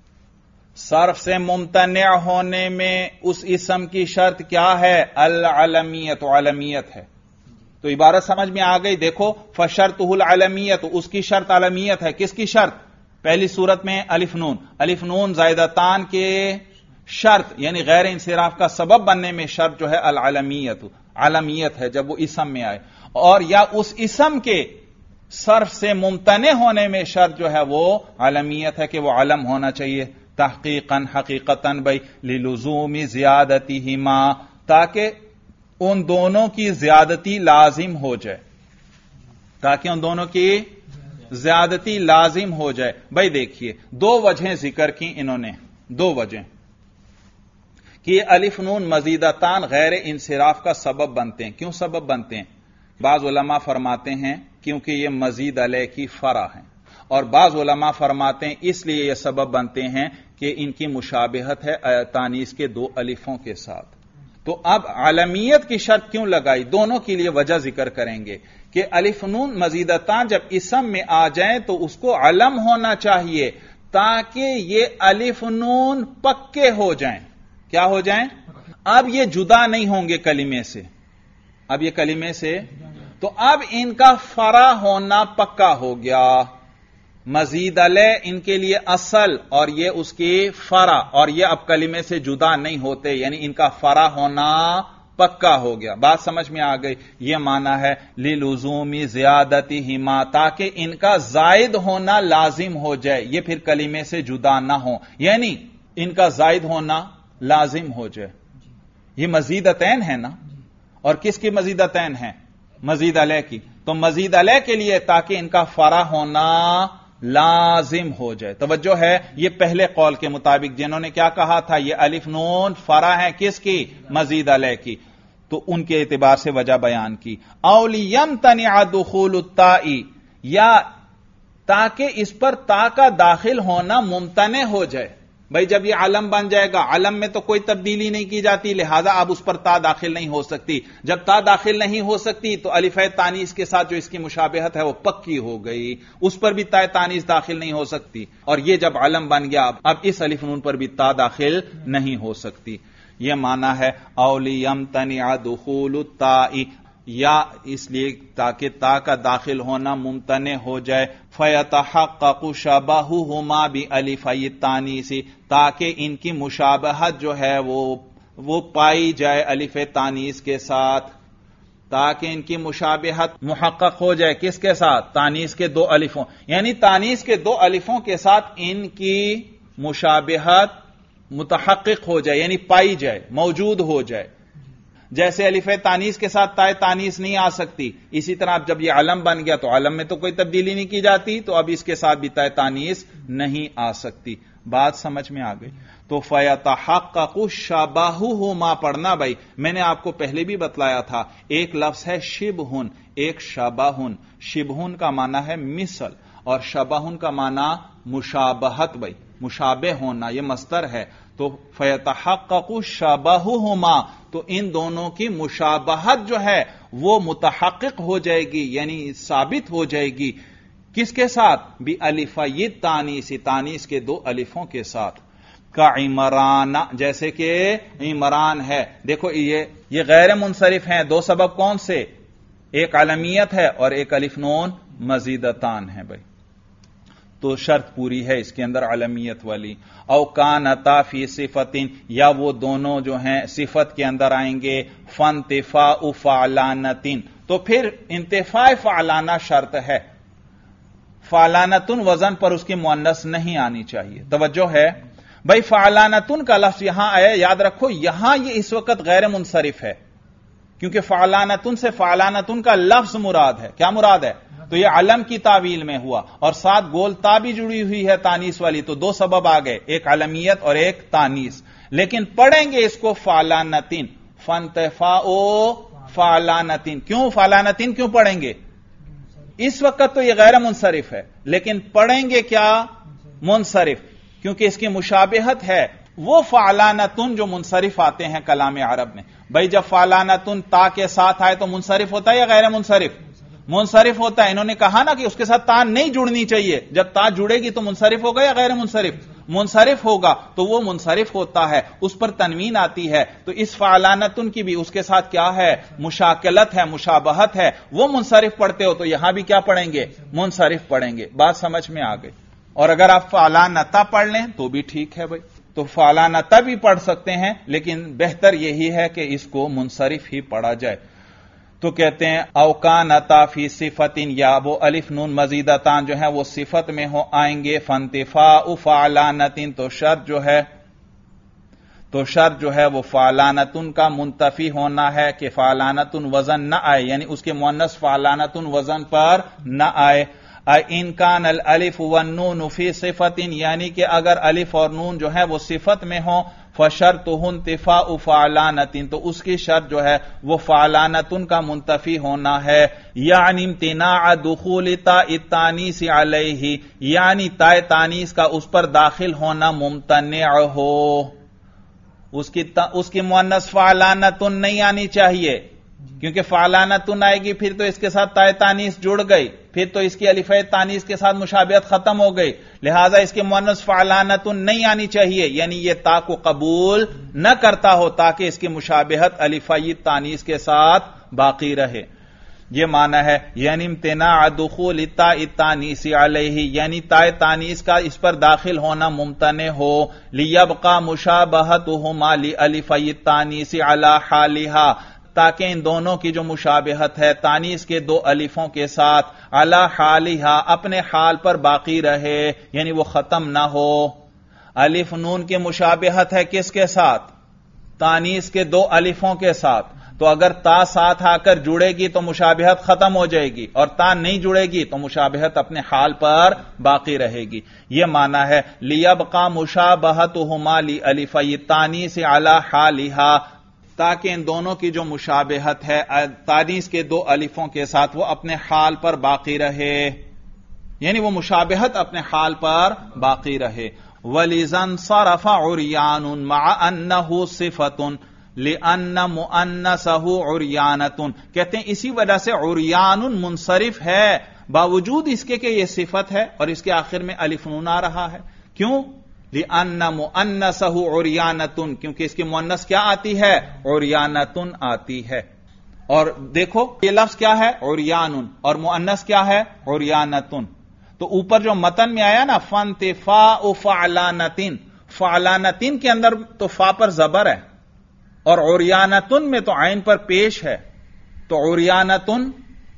صرف سے ممتنع ہونے میں اس اسم کی شرط کیا ہے؟ العلمیت، علمیت ہے. تو عبارت سمجھ میں آ گئی. دیکھو فشرطہ العلمیت، اس کی شرط علمیت ہے. کس کی شرط؟ پہلی صورت میں الف نون، الف نون زائدتان کے شرط یعنی غیر انصراف کا سبب بننے میں شرط جو ہے العلمیت، علمیت ہے جب وہ اسم میں آئے. اور یا اس اسم کے صرف سے ممتنع ہونے میں شرط جو ہے وہ علمیت ہے کہ وہ علم ہونا چاہیے. تحقیقاً، حقیقتاً بھائی، للزوم زیادتہما، تاکہ ان دونوں کی زیادتی لازم ہو جائے، تاکہ ان دونوں کی زیادتی لازم ہو جائے. بھائی دیکھیے دو وجہیں ذکر کی انہوں نے، دو وجہیں کہ یہ الف نون مزیدتان غیر انصراف کا سبب بنتے ہیں. کیوں سبب بنتے ہیں؟ بعض علماء فرماتے ہیں کیونکہ یہ مزید علیہ کی فرع ہیں، اور بعض علماء فرماتے ہیں اس لیے یہ سبب بنتے ہیں کہ ان کی مشابہت ہے تانیث کے دو الفوں کے ساتھ. تو اب علمیت کی شرط کیوں لگائی؟ دونوں کے لیے وجہ ذکر کریں گے کہ الف نون مزیدتان جب اسم میں آ جائیں تو اس کو علم ہونا چاہیے تاکہ یہ الف نون پکے ہو جائیں. کیا ہو جائیں؟ اب یہ جدا نہیں ہوں گے کلمے سے، اب یہ کلمے سے، تو اب ان کا فرع ہونا پکا ہو گیا. مزید علیہ ان کے لیے اصل اور یہ اس کی فرع، اور یہ اب کلمے سے جدا نہیں ہوتے، یعنی ان کا فرع ہونا پکا ہو گیا. بات سمجھ میں آ گئی؟ یہ معنی ہے للزوم زیادتہما، تاکہ ان کا زائد ہونا لازم ہو جائے، یہ پھر کلمے سے جدا نہ ہو، یعنی ان کا زائد ہونا لازم ہو جائے. یہ مزیدتین ہے نا، اور کس کی مزیدتین ہیں؟ مزید علیہ کی. تو مزید علیہ کے لیے تاکہ ان کا فرع ہونا لازم ہو جائے. توجہ ہے، یہ پہلے قول کے مطابق جنہوں نے کیا کہا تھا یہ الف نون فرع ہے کس کی؟ مزید علیہ کی. تو ان کے اعتبار سے وجہ بیان کی. او لیمتنع دخول التاء، یا تاکہ اس پر تا کا داخل ہونا ممتنع ہو جائے. بھائی جب یہ علم بن جائے گا، علم میں تو کوئی تبدیلی نہیں کی جاتی، لہذا اب اس پر تا داخل نہیں ہو سکتی. جب تا داخل نہیں ہو سکتی تو الف تانیث کے ساتھ جو اس کی مشابہت ہے وہ پکی ہو گئی، اس پر بھی تا تانیث داخل نہیں ہو سکتی. اور یہ جب علم بن گیا اب اس الف نون پر بھی تا داخل نہیں ہو سکتی. یہ معنی ہے او لیمتنع دخول التاء، یا اس لیے تاکہ تا کا داخل ہونا ممتنع ہو جائے. فیتحقق شبہہما بالفی التانیث، تاکہ ان کی مشابہت جو ہے وہ وہ پائی جائے الف تانیث کے ساتھ، تاکہ ان کی مشابہت محقق ہو جائے. کس کے ساتھ؟ تانیث کے دو الفوں، یعنی تانیث کے دو الفوں کے ساتھ ان کی مشابہت متحقق ہو جائے، یعنی پائی جائے، موجود ہو جائے. جیسے الف تانیث کے ساتھ تائے تانیث نہیں آ سکتی، اسی طرح اب جب یہ علم بن گیا تو علم میں تو کوئی تبدیلی نہیں کی جاتی، تو اب اس کے ساتھ بھی تائے تانیث نہیں آ سکتی. بات سمجھ میں آ گئی؟ تو فیتحقق شبہہما پڑھنا. بھائی میں نے آپ کو پہلے بھی بتلایا تھا، ایک لفظ ہے شبہن، ایک شبہن. شبہن کا معنی ہے مثل اور شبہن کا معنی مشابہت. بھائی مشابہ ہونا، یہ مصدر ہے، تو فیتحقق شبہہما، تو ان دونوں کی مشابہت جو ہے وہ متحقق ہو جائے گی، یعنی ثابت ہو جائے گی، کس کے ساتھ؟ بِأَلِفَيِّ التَّانِیث، تانیث کے دو الفوں کے ساتھ، کَعِمْرَانَ، جیسے کہ عمران ہے۔ دیکھو یہ یہ غیر منصرف ہیں، دو سبب کون سے؟ ایک علمیت ہے اور ایک الف نون مزیدتان ہے بھائی، تو شرط پوری ہے اس کے اندر علمیت والی۔ او کانتا فی صفت، یا وہ دونوں جو ہیں صفت کے اندر آئیں گے، فانتفاء فعلانۃ، تو پھر انتفاع فعلانہ شرط ہے، فعلانۃ وزن پر اس کی مؤنث نہیں آنی چاہیے۔ توجہ ہے بھائی، فعلانۃ کا لفظ یہاں آیا، یاد رکھو یہاں یہ اس وقت غیر منصرف ہے، کیونکہ فعلانۃ سے فعلانۃ کا لفظ مراد ہے۔ کیا مراد ہے؟ تو یہ علم کی تعویل میں ہوا، اور ساتھ گول تا بھی جڑی ہوئی ہے تانیث والی، تو دو سبب آ گئے، ایک علمیت اور ایک تانیث۔ لیکن پڑھیں گے اس کو فعلانۃ، فانتفاء فعلانۃ۔ کیوں فعلانۃ کیوں پڑھیں گے؟ اس وقت تو یہ غیر منصرف ہے، لیکن پڑھیں گے کیا؟ منصرف، کیونکہ اس کی مشابہت ہے وہ فعلانۃ جو منصرف آتے ہیں کلام عرب میں۔ بھائی جب فعلانۃ تا کے ساتھ آئے تو منصرف ہوتا ہے یا غیر منصرف؟ منصرف ہوتا ہے۔ انہوں نے کہا نا کہ اس کے ساتھ تا نہیں جڑنی چاہیے، جب تا جڑے گی تو منصرف ہوگا یا غیر منصرف؟ منصرف ہوگا، تو وہ منصرف ہوتا ہے، اس پر تنوین آتی ہے، تو اس فعلانۃ کی بھی اس کے ساتھ کیا ہے؟ مشاکلت ہے، مشابہت ہے، وہ منصرف پڑھتے ہو تو یہاں بھی کیا پڑھیں گے؟ منصرف پڑھیں گے۔ بات سمجھ میں آ گئی؟ اور اگر آپ فعلانۃ پڑھ لیں تو بھی ٹھیک ہے بھائی، تو فعلانۃ بھی پڑھ سکتے ہیں، لیکن بہتر یہی ہے کہ اس کو منصرف ہی پڑھا جائے۔ تو کہتے ہیں اوکانتا فی صفت، یا وہ الف نون مزیدتان جو ہیں وہ صفت میں ہو آئیں گے، فانتفاء فعلانۃ، تو شرط جو ہے تو شرط جو ہے وہ فعلانۃ کا منتفی ہونا ہے کہ فعلانۃ وزن نہ آئے، یعنی اس کے مؤنث فعلانۃ وزن پر نہ آئے۔ ان کان الالف والنون فی صفت، یعنی کہ اگر الف اور نون جو ہے وہ صفت میں ہوں، فشرطہ انتفاء فعلانۃ، تو اس کی شرط جو ہے وہ فعلانۃ کا منتفی ہونا ہے، یعنی امتناع دخول تاء التانیث علیہ، یعنی تاء تانیث کا اس پر داخل ہونا ممتنع ہو، اس کی اس کی مؤنث فعلانۃ نہیں آنی چاہیے، کیونکہ فعلانۃ آئے گی پھر تو اس کے ساتھ تاء تانیث جڑ گئی، پھر تو اس کی الف تانیث کے ساتھ مشابہت ختم ہو گئی، لہذا اس کے مؤنث فعلانۃ نہیں آنی چاہیے، یعنی یہ تا کو قبول نہ کرتا ہو تاکہ اس کی مشابہت الف تانیث کے ساتھ باقی رہے۔ یہ معنی ہے، یعنی امتناع دخول تاء التانیث علیہ، یعنی تاء تانیث کا اس پر داخل ہونا ممتنع ہو، لیبقى مشابہتہما لالف التانیث علی حالہا، تاکہ ان دونوں کی جو مشابہت ہے تانیث کے دو الفوں کے ساتھ علی حالہا، اپنے حال پر باقی رہے، یعنی وہ ختم نہ ہو۔ الف نون کی مشابہت ہے کس کے ساتھ؟ تانیث کے دو الفوں کے ساتھ، تو اگر تا ساتھ آ کر جڑے گی تو مشابہت ختم ہو جائے گی، اور تا نہیں جڑے گی تو مشابہت اپنے حال پر باقی رہے گی۔ یہ معنی ہے لیبقى مشابہتہما لالفی التانیث علی حالہا، تاکہ ان دونوں کی جو مشابہت ہے تانیث کے دو الفوں کے ساتھ وہ اپنے حال پر باقی رہے، یعنی وہ مشابہت اپنے حال پر باقی رہے۔ وَلِذَا انصَرَفَ عُرْيَانٌ مَعَ أَنَّهُ صِفَةٌ لِأَنَّ مُؤَنَّثَهُ عُرْيَانَةٌ، کہتے ہیں اسی وجہ سے عُرْيَانٌ منصرف ہے باوجود اس کے کہ یہ صفت ہے اور اس کے آخر میں الف نون آ رہا ہے۔ کیوں؟ لِأَنَّ مُؤَنَّثَهُ عُرْيَانَةٌ، کیونکہ اس کی مؤنث کیا آتی ہے؟ عُرْيَانَةٌ آتی ہے۔ اور دیکھو یہ لفظ کیا ہے؟ عُرْيَانٌ، اور مؤنث کیا ہے؟ عُرْيَانَةٌ۔ تو اوپر جو متن میں آیا نا فانتفاء فعلانۃ، فعلانۃ کے اندر تو فا پر زبر ہے، اور عُرْيَانَةٌ میں تو عین پر پیش ہے، تو عُرْيَانَةٌ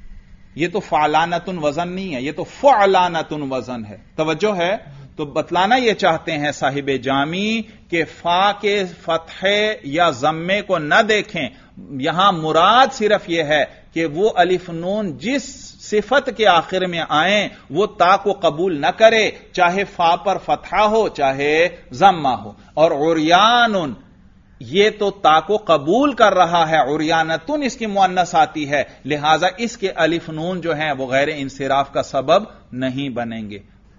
یہ تو فعلانۃ وزن نہیں ہے، یہ تو فعلانۃ وزن ہے۔ توجہ ہے؟ تو بتلانا یہ چاہتے ہیں صاحب جامی کہ فا کے فتحے یا ضمے کو نہ دیکھیں، یہاں مراد صرف یہ ہے کہ وہ الف نون جس صفت کے آخر میں آئیں وہ تا کو قبول نہ کرے، چاہے فا پر فتحہ ہو چاہے ضمہ ہو، اور عریان یہ تو تا کو قبول کر رہا ہے، عریانتن اس کی مؤنث آتی ہے، لہذا اس کے الف نون جو ہیں وہ غیر انصراف کا سبب نہیں بنیں گے۔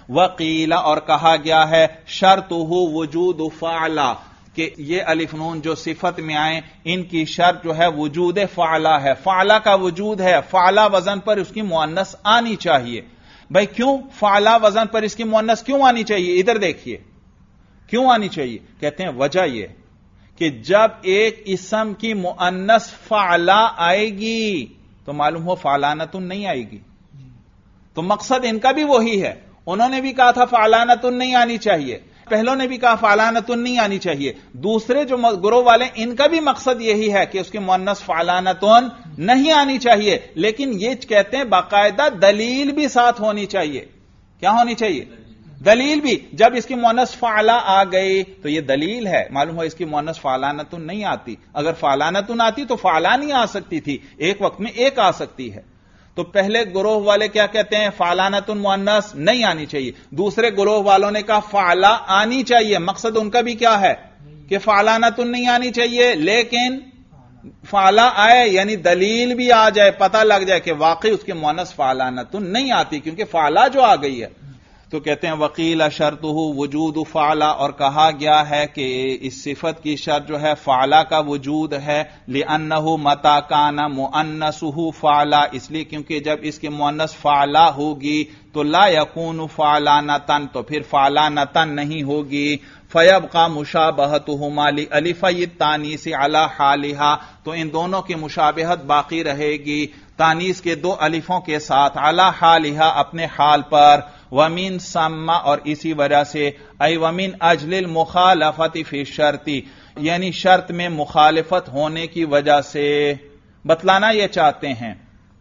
وقیل اور کہا گیا ہے شرطہ وجود فعلا کہ یہ الف نون جو صفت میں آئیں ان کی شرط جو ہے وجود فعلا ہے، فعلا کا وجود ہے، فعلا وزن پر اس کی مؤنث آنی چاہیے۔ بھائی کیوں فعلا وزن پر اس کی مؤنث کیوں آنی چاہیے؟ ادھر دیکھیے کیوں آنی چاہیے؟ کہتے ہیں وجہ یہ کہ جب ایک اسم کی مؤنث فعلا آئے گی تو معلوم ہو فعلانتن نہیں آئے گی، تو مقصد ان کا بھی وہی ہے۔ انہوں نے بھی کہا تھا فعلانتن نہیں آنی چاہیے، پہلوں نے بھی کہا فعلانتن نہیں آنی چاہیے، دوسرے جو گروہ والے ان کا بھی مقصد یہی ہے کہ اس کی مؤنث فعلانتن نہیں آنی چاہیے، لیکن یہ کہتے ہیں باقاعدہ دلیل بھی ساتھ ہونی چاہیے۔ کیا ہونی چاہیے؟ دلیل بھی۔ جب اس کی مؤنث فعلا آ گئی تو یہ دلیل ہے، معلوم ہو اس کی مؤنث فعلانتن نہیں آتی، اگر فعلانتن آتی تو فعلا نہیں آ سکتی تھی، ایک وقت میں ایک آ سکتی ہے۔ تو پہلے گروہ والے کیا کہتے ہیں فعلانتن مؤنث نہیں آنی چاہیے، دوسرے گروہ والوں نے کہا فعلا آنی چاہیے، مقصد ان کا بھی کیا ہے کہ فعلانتن نہیں آنی چاہیے، لیکن فعلا آئے یعنی دلیل بھی آ جائے، پتہ لگ جائے کہ واقعی اس کی مؤنث فعلانتن نہیں آتی کیونکہ فعلا جو آ گئی ہے۔ تو کہتے ہیں وقیل شرطہ وجود فعلا، اور کہا گیا ہے کہ اس صفت کی شرط جو ہے فعلا کا وجود ہے، لأنہ متی کان مؤنثہ فعلا، اس لیے کیونکہ جب اس کی مؤنث فعلا ہوگی تو لا یکون فعلانتن، تو پھر فعلانتن نہیں ہوگی، فیبقى مشابہتہما لالفی التانیث علی حالہا، تو ان دونوں کی مشابہت باقی رہے گی تانیث کے دو الفوں کے ساتھ، علی حالہا اپنے حال پر، ومن ثم اور اسی وجہ سے، ای ومن اجل المخالفت فی الشرط، یعنی شرط میں مخالفت ہونے کی وجہ سے بتلانا یہ چاہتے ہیں۔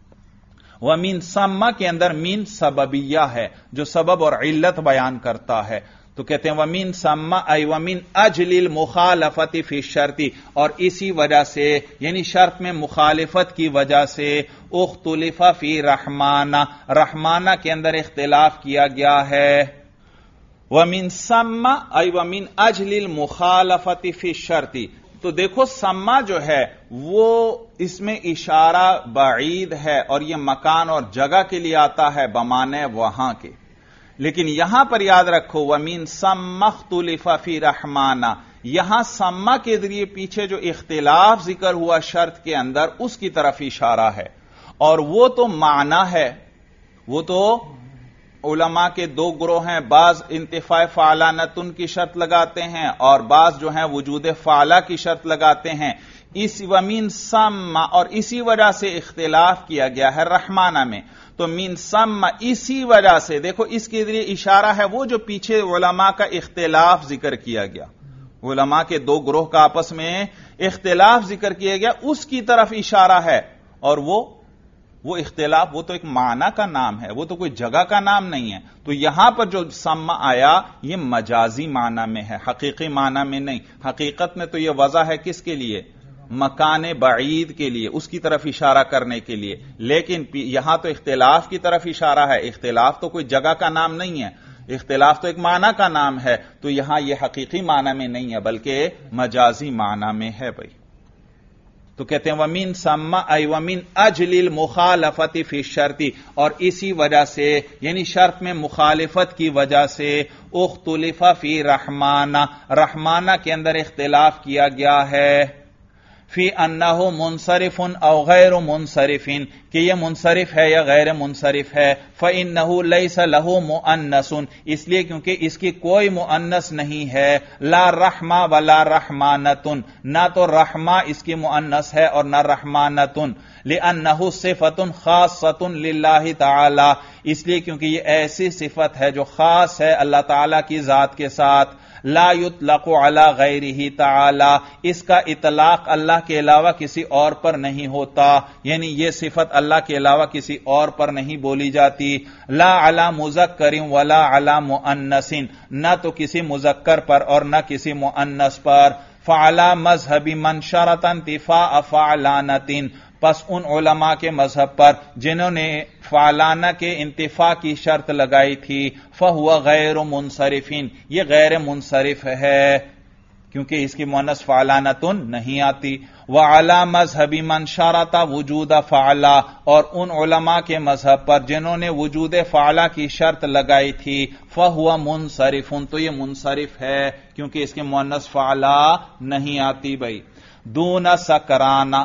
ومن ثم کے اندر من سببیہ ہے جو سبب اور علت بیان کرتا ہے، تو کہتے ہیں ومن ثم ای ومن اجل المخالفت فی الشرط، اور اسی وجہ سے یعنی شرط میں مخالفت کی وجہ سے، اختلف فی رحمانہ، رحمانہ کے اندر اختلاف کیا گیا ہے۔ ومن ثم ای ومن اجل المخالفت فی الشرط، تو دیکھو سما جو ہے وہ اس میں اشارہ بعید ہے اور یہ مکان اور جگہ کے لیے آتا ہے بمانے وہاں کے، لیکن یہاں پر یاد رکھو ومن ثم اختلف فی رحمانہ، یہاں سما کے ذریعے پیچھے جو اختلاف ذکر ہوا شرط کے اندر اس کی طرف اشارہ ہے، اور وہ تو معنی ہے، وہ تو علماء کے دو گروہ ہیں، بعض انتفاع فعلانتن کی شرط لگاتے ہیں اور بعض جو ہیں وجود فعلا کی شرط لگاتے ہیں۔ اس ومن ثم اور اسی وجہ سے اختلاف کیا گیا ہے رحمانہ میں، تو من ثم اسی وجہ سے، دیکھو اس کے ذریعے اشارہ ہے وہ جو پیچھے علماء کا اختلاف ذکر کیا گیا، علماء کے دو گروہ کا آپس میں اختلاف ذکر کیا گیا اس کی طرف اشارہ ہے، اور وہ وہ اختلاف وہ تو ایک معنی کا نام ہے، وہ تو کوئی جگہ کا نام نہیں ہے۔ تو یہاں پر جو ثم آیا یہ مجازی معنی میں ہے، حقیقی معنی میں نہیں، حقیقت میں تو یہ وضع ہے کس کے لیے؟ مکان بعید کے لیے، اس کی طرف اشارہ کرنے کے لیے، لیکن یہاں تو اختلاف کی طرف اشارہ ہے، اختلاف تو کوئی جگہ کا نام نہیں ہے، اختلاف تو ایک معنی کا نام ہے، تو یہاں یہ حقیقی معنی میں نہیں ہے بلکہ مجازی معنی میں ہے بھائی۔ تو کہتے ہیں ومن ثم ای ومن اجل المخالفت فی الشرط، اور اسی وجہ سے یعنی شرط میں مخالفت کی وجہ سے، اختلف فی رحمانہ، رحمانہ کے اندر اختلاف کیا گیا ہے، فی انہ منصرف او غیر منصرف، کہ یہ منصرف ہے یا غیر منصرف ہے، فإنہ لیس لہ مؤنث، اس لیے کیونکہ اس کی کوئی مؤنث نہیں ہے، لا رحمہ ولا رحمانۃ، نہ تو رحمہ اس کی مؤنث ہے اور نہ رحمانۃ، لأنہ صفۃ خاصۃ للہ تعالی، اس لیے کیونکہ یہ ایسی صفت ہے جو خاص ہے اللہ تعالی کی ذات کے ساتھ، لا یطلق علی غیرہ تعالی، اس کا اطلاق اللہ کے علاوہ کسی اور پر نہیں ہوتا، یعنی یہ صفت اللہ کے علاوہ کسی اور پر نہیں بولی جاتی، لا علی مذکر ولا علی مؤنث، نہ تو کسی مذکر پر اور نہ کسی مؤنث پر، فعلی مذہب من شرط انتفاء فعلانۃ، پس ان علماء کے مذہب پر جنہوں نے فعلانہ کے انتفاع کی شرط لگائی تھی، فہو غیر منصرف، یہ غیر منصرف ہے۔ کیونکہ اس کی مؤنث فعلانتن نہیں آتی. وعلی مذہب من شرط وجود فعلا، اور ان علماء کے مذہب پر جنہوں نے وجود فعلا کی شرط لگائی تھی، فہو منصرف، تو یہ منصرف ہے کیونکہ اس کے مؤنث فعلا نہیں آتی. بھائی دون سکرانا،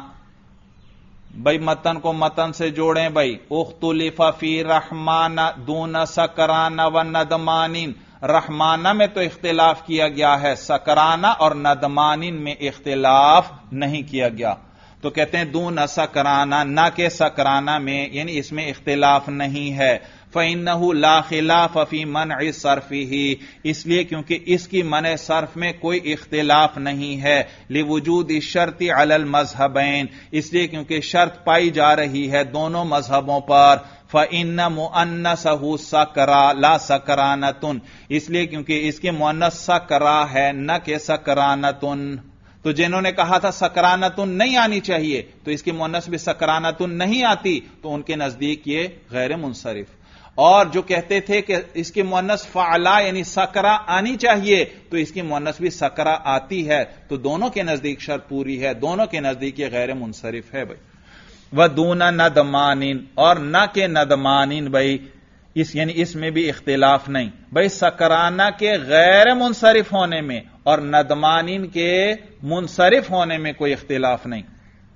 بھائی متن کو متن سے جوڑیں. بھائی اختلف فی رحمان دون سکرانا و ندمانین، رحمانہ میں تو اختلاف کیا گیا ہے، سکرانہ اور ندمانین میں اختلاف نہیں کیا گیا. تو کہتے ہیں دون سکرانہ، نہ کہ سکرانہ میں، یعنی اس میں اختلاف نہیں ہے. فَإِنَّهُ لَا خِلَافَ فِي مَنْعِ صَرْفِهِ، اس لیے کیونکہ اس کی منع صرف میں کوئی اختلاف نہیں ہے. لِوُجُودِ الشَّرْطِ عَلَى الْمَذْهَبَيْنِ، اس لیے کیونکہ شرط پائی جا رہی ہے دونوں مذہبوں پر. فَإِنَّ مُؤَنَّثَهُ سَكْرَا لَا سَكْرَانَةٌ، اس لیے کیونکہ اس کے مؤنث سکرا ہے نہ کہ سکرانتن. تو جنہوں نے کہا تھا سکرانتن نہیں آنی چاہیے تو اس کی مؤنث بھی سکرانتن نہیں آتی، تو ان کے نزدیک یہ غیر منصرف. اور جو کہتے تھے کہ اس کی مؤنث فعلا یعنی سکرا آنی چاہیے تو اس کی مؤنث بھی سکرا آتی ہے، تو دونوں کے نزدیک شرط پوری ہے، دونوں کے نزدیک یہ غیر منصرف ہے. بھائی وَدُونَ ندمانین، اور نہ کہ ندمانین، بھائی اس یعنی اس میں بھی اختلاف نہیں. بھائی سکرانہ کے غیر منصرف ہونے میں اور ندمانین کے منصرف ہونے میں کوئی اختلاف نہیں.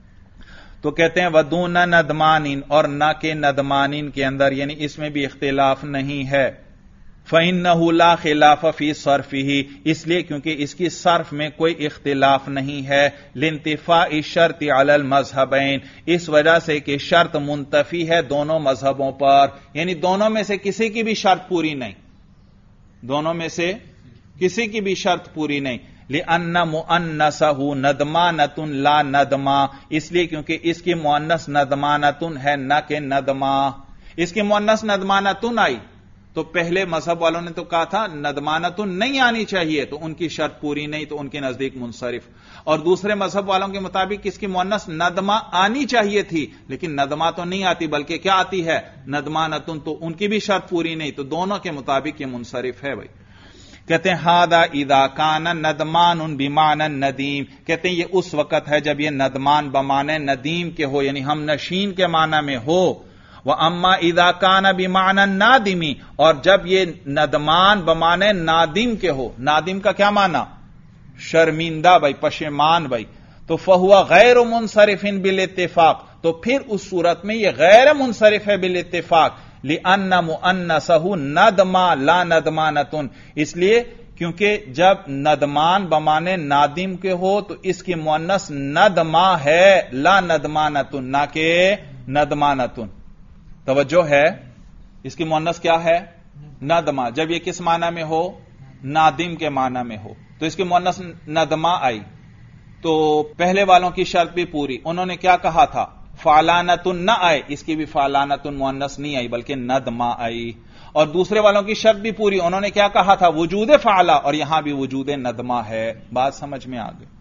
تو کہتے ہیں وَدُونَ ندمانین، اور نہ کہ ندمانین کے اندر، یعنی اس میں بھی اختلاف نہیں ہے. فَإِنَّهُ لَا خِلَافَ فِي صَرْفِهِ، اس لیے کیونکہ اس کی صرف میں کوئی اختلاف نہیں ہے. لِانْتِفَاءِ الشَّرْطِ عَلَى الْمَذْهَبَيْنِ، اس وجہ سے کہ شرط منتفی ہے دونوں مذہبوں پر، یعنی دونوں میں سے کسی کی بھی شرط پوری نہیں، دونوں میں سے کسی کی بھی شرط پوری نہیں. لِأَنَّ مُؤَنَّثَهُ نَدْمَانَةٌ لَا نَدْمَا، اس لیے کیونکہ اس کی مؤنث ندمانتن ہے نہ کہ ندما. اس کی مؤنث ندمانتن آئی تو پہلے مذہب والوں نے تو کہا تھا ندمانتن نہیں آنی چاہیے، تو ان کی شرط پوری نہیں، تو ان کے نزدیک منصرف. اور دوسرے مذہب والوں کے مطابق اس کی مؤنث ندما آنی چاہیے تھی لیکن ندما تو نہیں آتی بلکہ کیا آتی ہے ندمانتن، تو ان کی بھی شرط پوری نہیں، تو دونوں کے مطابق یہ منصرف ہے. بھائی کہتے ہیں ہادا اذا کان ندمان بمعنى ندیم، کہتے ہیں یہ اس وقت ہے جب یہ ندمان بمعنی ندیم کے ہو، یعنی ہم نشین کے معنی میں ہو. وَأَمَّا إِذَا كَانَ بِمَعْنَى النَّادِمِ، اور جب یہ ندمان بمعنی نادم کے ہو، نادم کا کیا معنی؟ شرمندہ بھائی، پشیمان بھائی. تو فَهُوَ غَيْرُ مُنصَرِفٍ بِالْاتِّفَاق، تو پھر اس صورت میں یہ غیر منصرف ہے بالاتفاق. لِأَنَّ مُؤَنَّثَهُ نَدْمَا لَا نَدْمَانَةٌ، اس لیے کیونکہ جب ندمان بمعنی نادم کے ہو تو اس کی مؤنث ندما ہے لا ندمانتن، نہ کہ ندمانتن. توجہ ہے، اس کی مؤنث کیا ہے؟ ندما. جب یہ کس معنی میں ہو؟ نادم کے معنی میں ہو، تو اس کی مؤنث ندما آئی تو پہلے والوں کی شرط بھی پوری. انہوں نے کیا کہا تھا؟ فعلانتن نہ آئے، اس کی بھی فعلانتن مؤنث نہیں آئی بلکہ ندما آئی. اور دوسرے والوں کی شرط بھی پوری، انہوں نے کیا کہا تھا؟ وجود فعلا، اور یہاں بھی وجود ندما ہے. بات سمجھ میں آ گئی.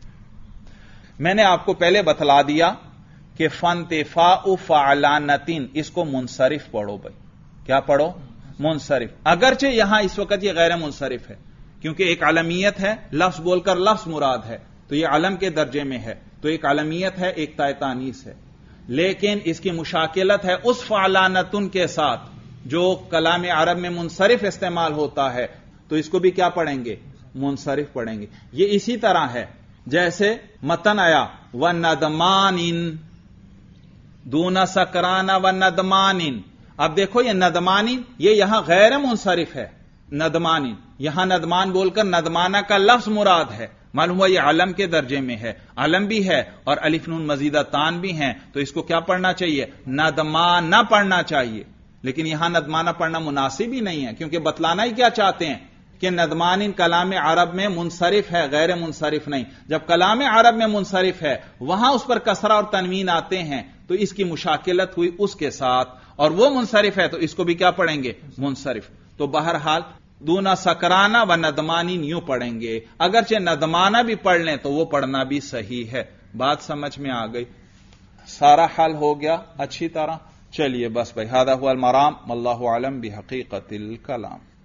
میں نے آپ کو پہلے بتلا دیا کہ فانتفاء فعلانتن، اس کو منصرف پڑھو. بھائی کیا پڑھو؟ منصرف. اگرچہ یہاں اس وقت یہ غیر منصرف ہے کیونکہ ایک علمیت ہے، لفظ بول کر لفظ مراد ہے تو یہ علم کے درجے میں ہے، تو ایک علمیت ہے، ایک تائے تانیث ہے، لیکن اس کی مشاکلت ہے اس فعلانتن کے ساتھ جو کلام عرب میں منصرف استعمال ہوتا ہے، تو اس کو بھی کیا پڑھیں گے؟ منصرف پڑھیں گے. یہ اسی طرح ہے جیسے متن آیا وَنَدْمَانٍ دون سکرانہ و ندمانین. اب دیکھو یہ ندمانین یہ یہاں غیر منصرف ہے. ندمانین یہاں ندمان بول کر ندمانہ کا لفظ مراد ہے، معلوم ہوا یہ علم کے درجے میں ہے، علم بھی ہے اور الف نون مزیدہ تان بھی ہیں، تو اس کو کیا پڑھنا چاہیے؟ ندمانہ پڑھنا چاہیے. لیکن یہاں ندمانہ پڑھنا مناسب ہی نہیں ہے کیونکہ بتلانا ہی کیا چاہتے ہیں کہ ندمانین کلام عرب میں منصرف ہے، غیر منصرف نہیں. جب کلام عرب میں منصرف ہے وہاں اس پر کسرہ اور تنوین آتے ہیں تو اس کی مشاکلت ہوئی اس کے ساتھ، اور وہ منصرف ہے تو اس کو بھی کیا پڑھیں گے؟ منصرف. تو بہرحال دونا سکرانہ و ندمانین یوں پڑھیں گے، اگرچہ ندمانہ بھی پڑھ لیں تو وہ پڑھنا بھی صحیح ہے. بات سمجھ میں آ گئی؟ سارا حل ہو گیا اچھی طرح. چلیے بس بھائی، ھذا ھو المرام، واللہ اعلم بحقیقت الکلام.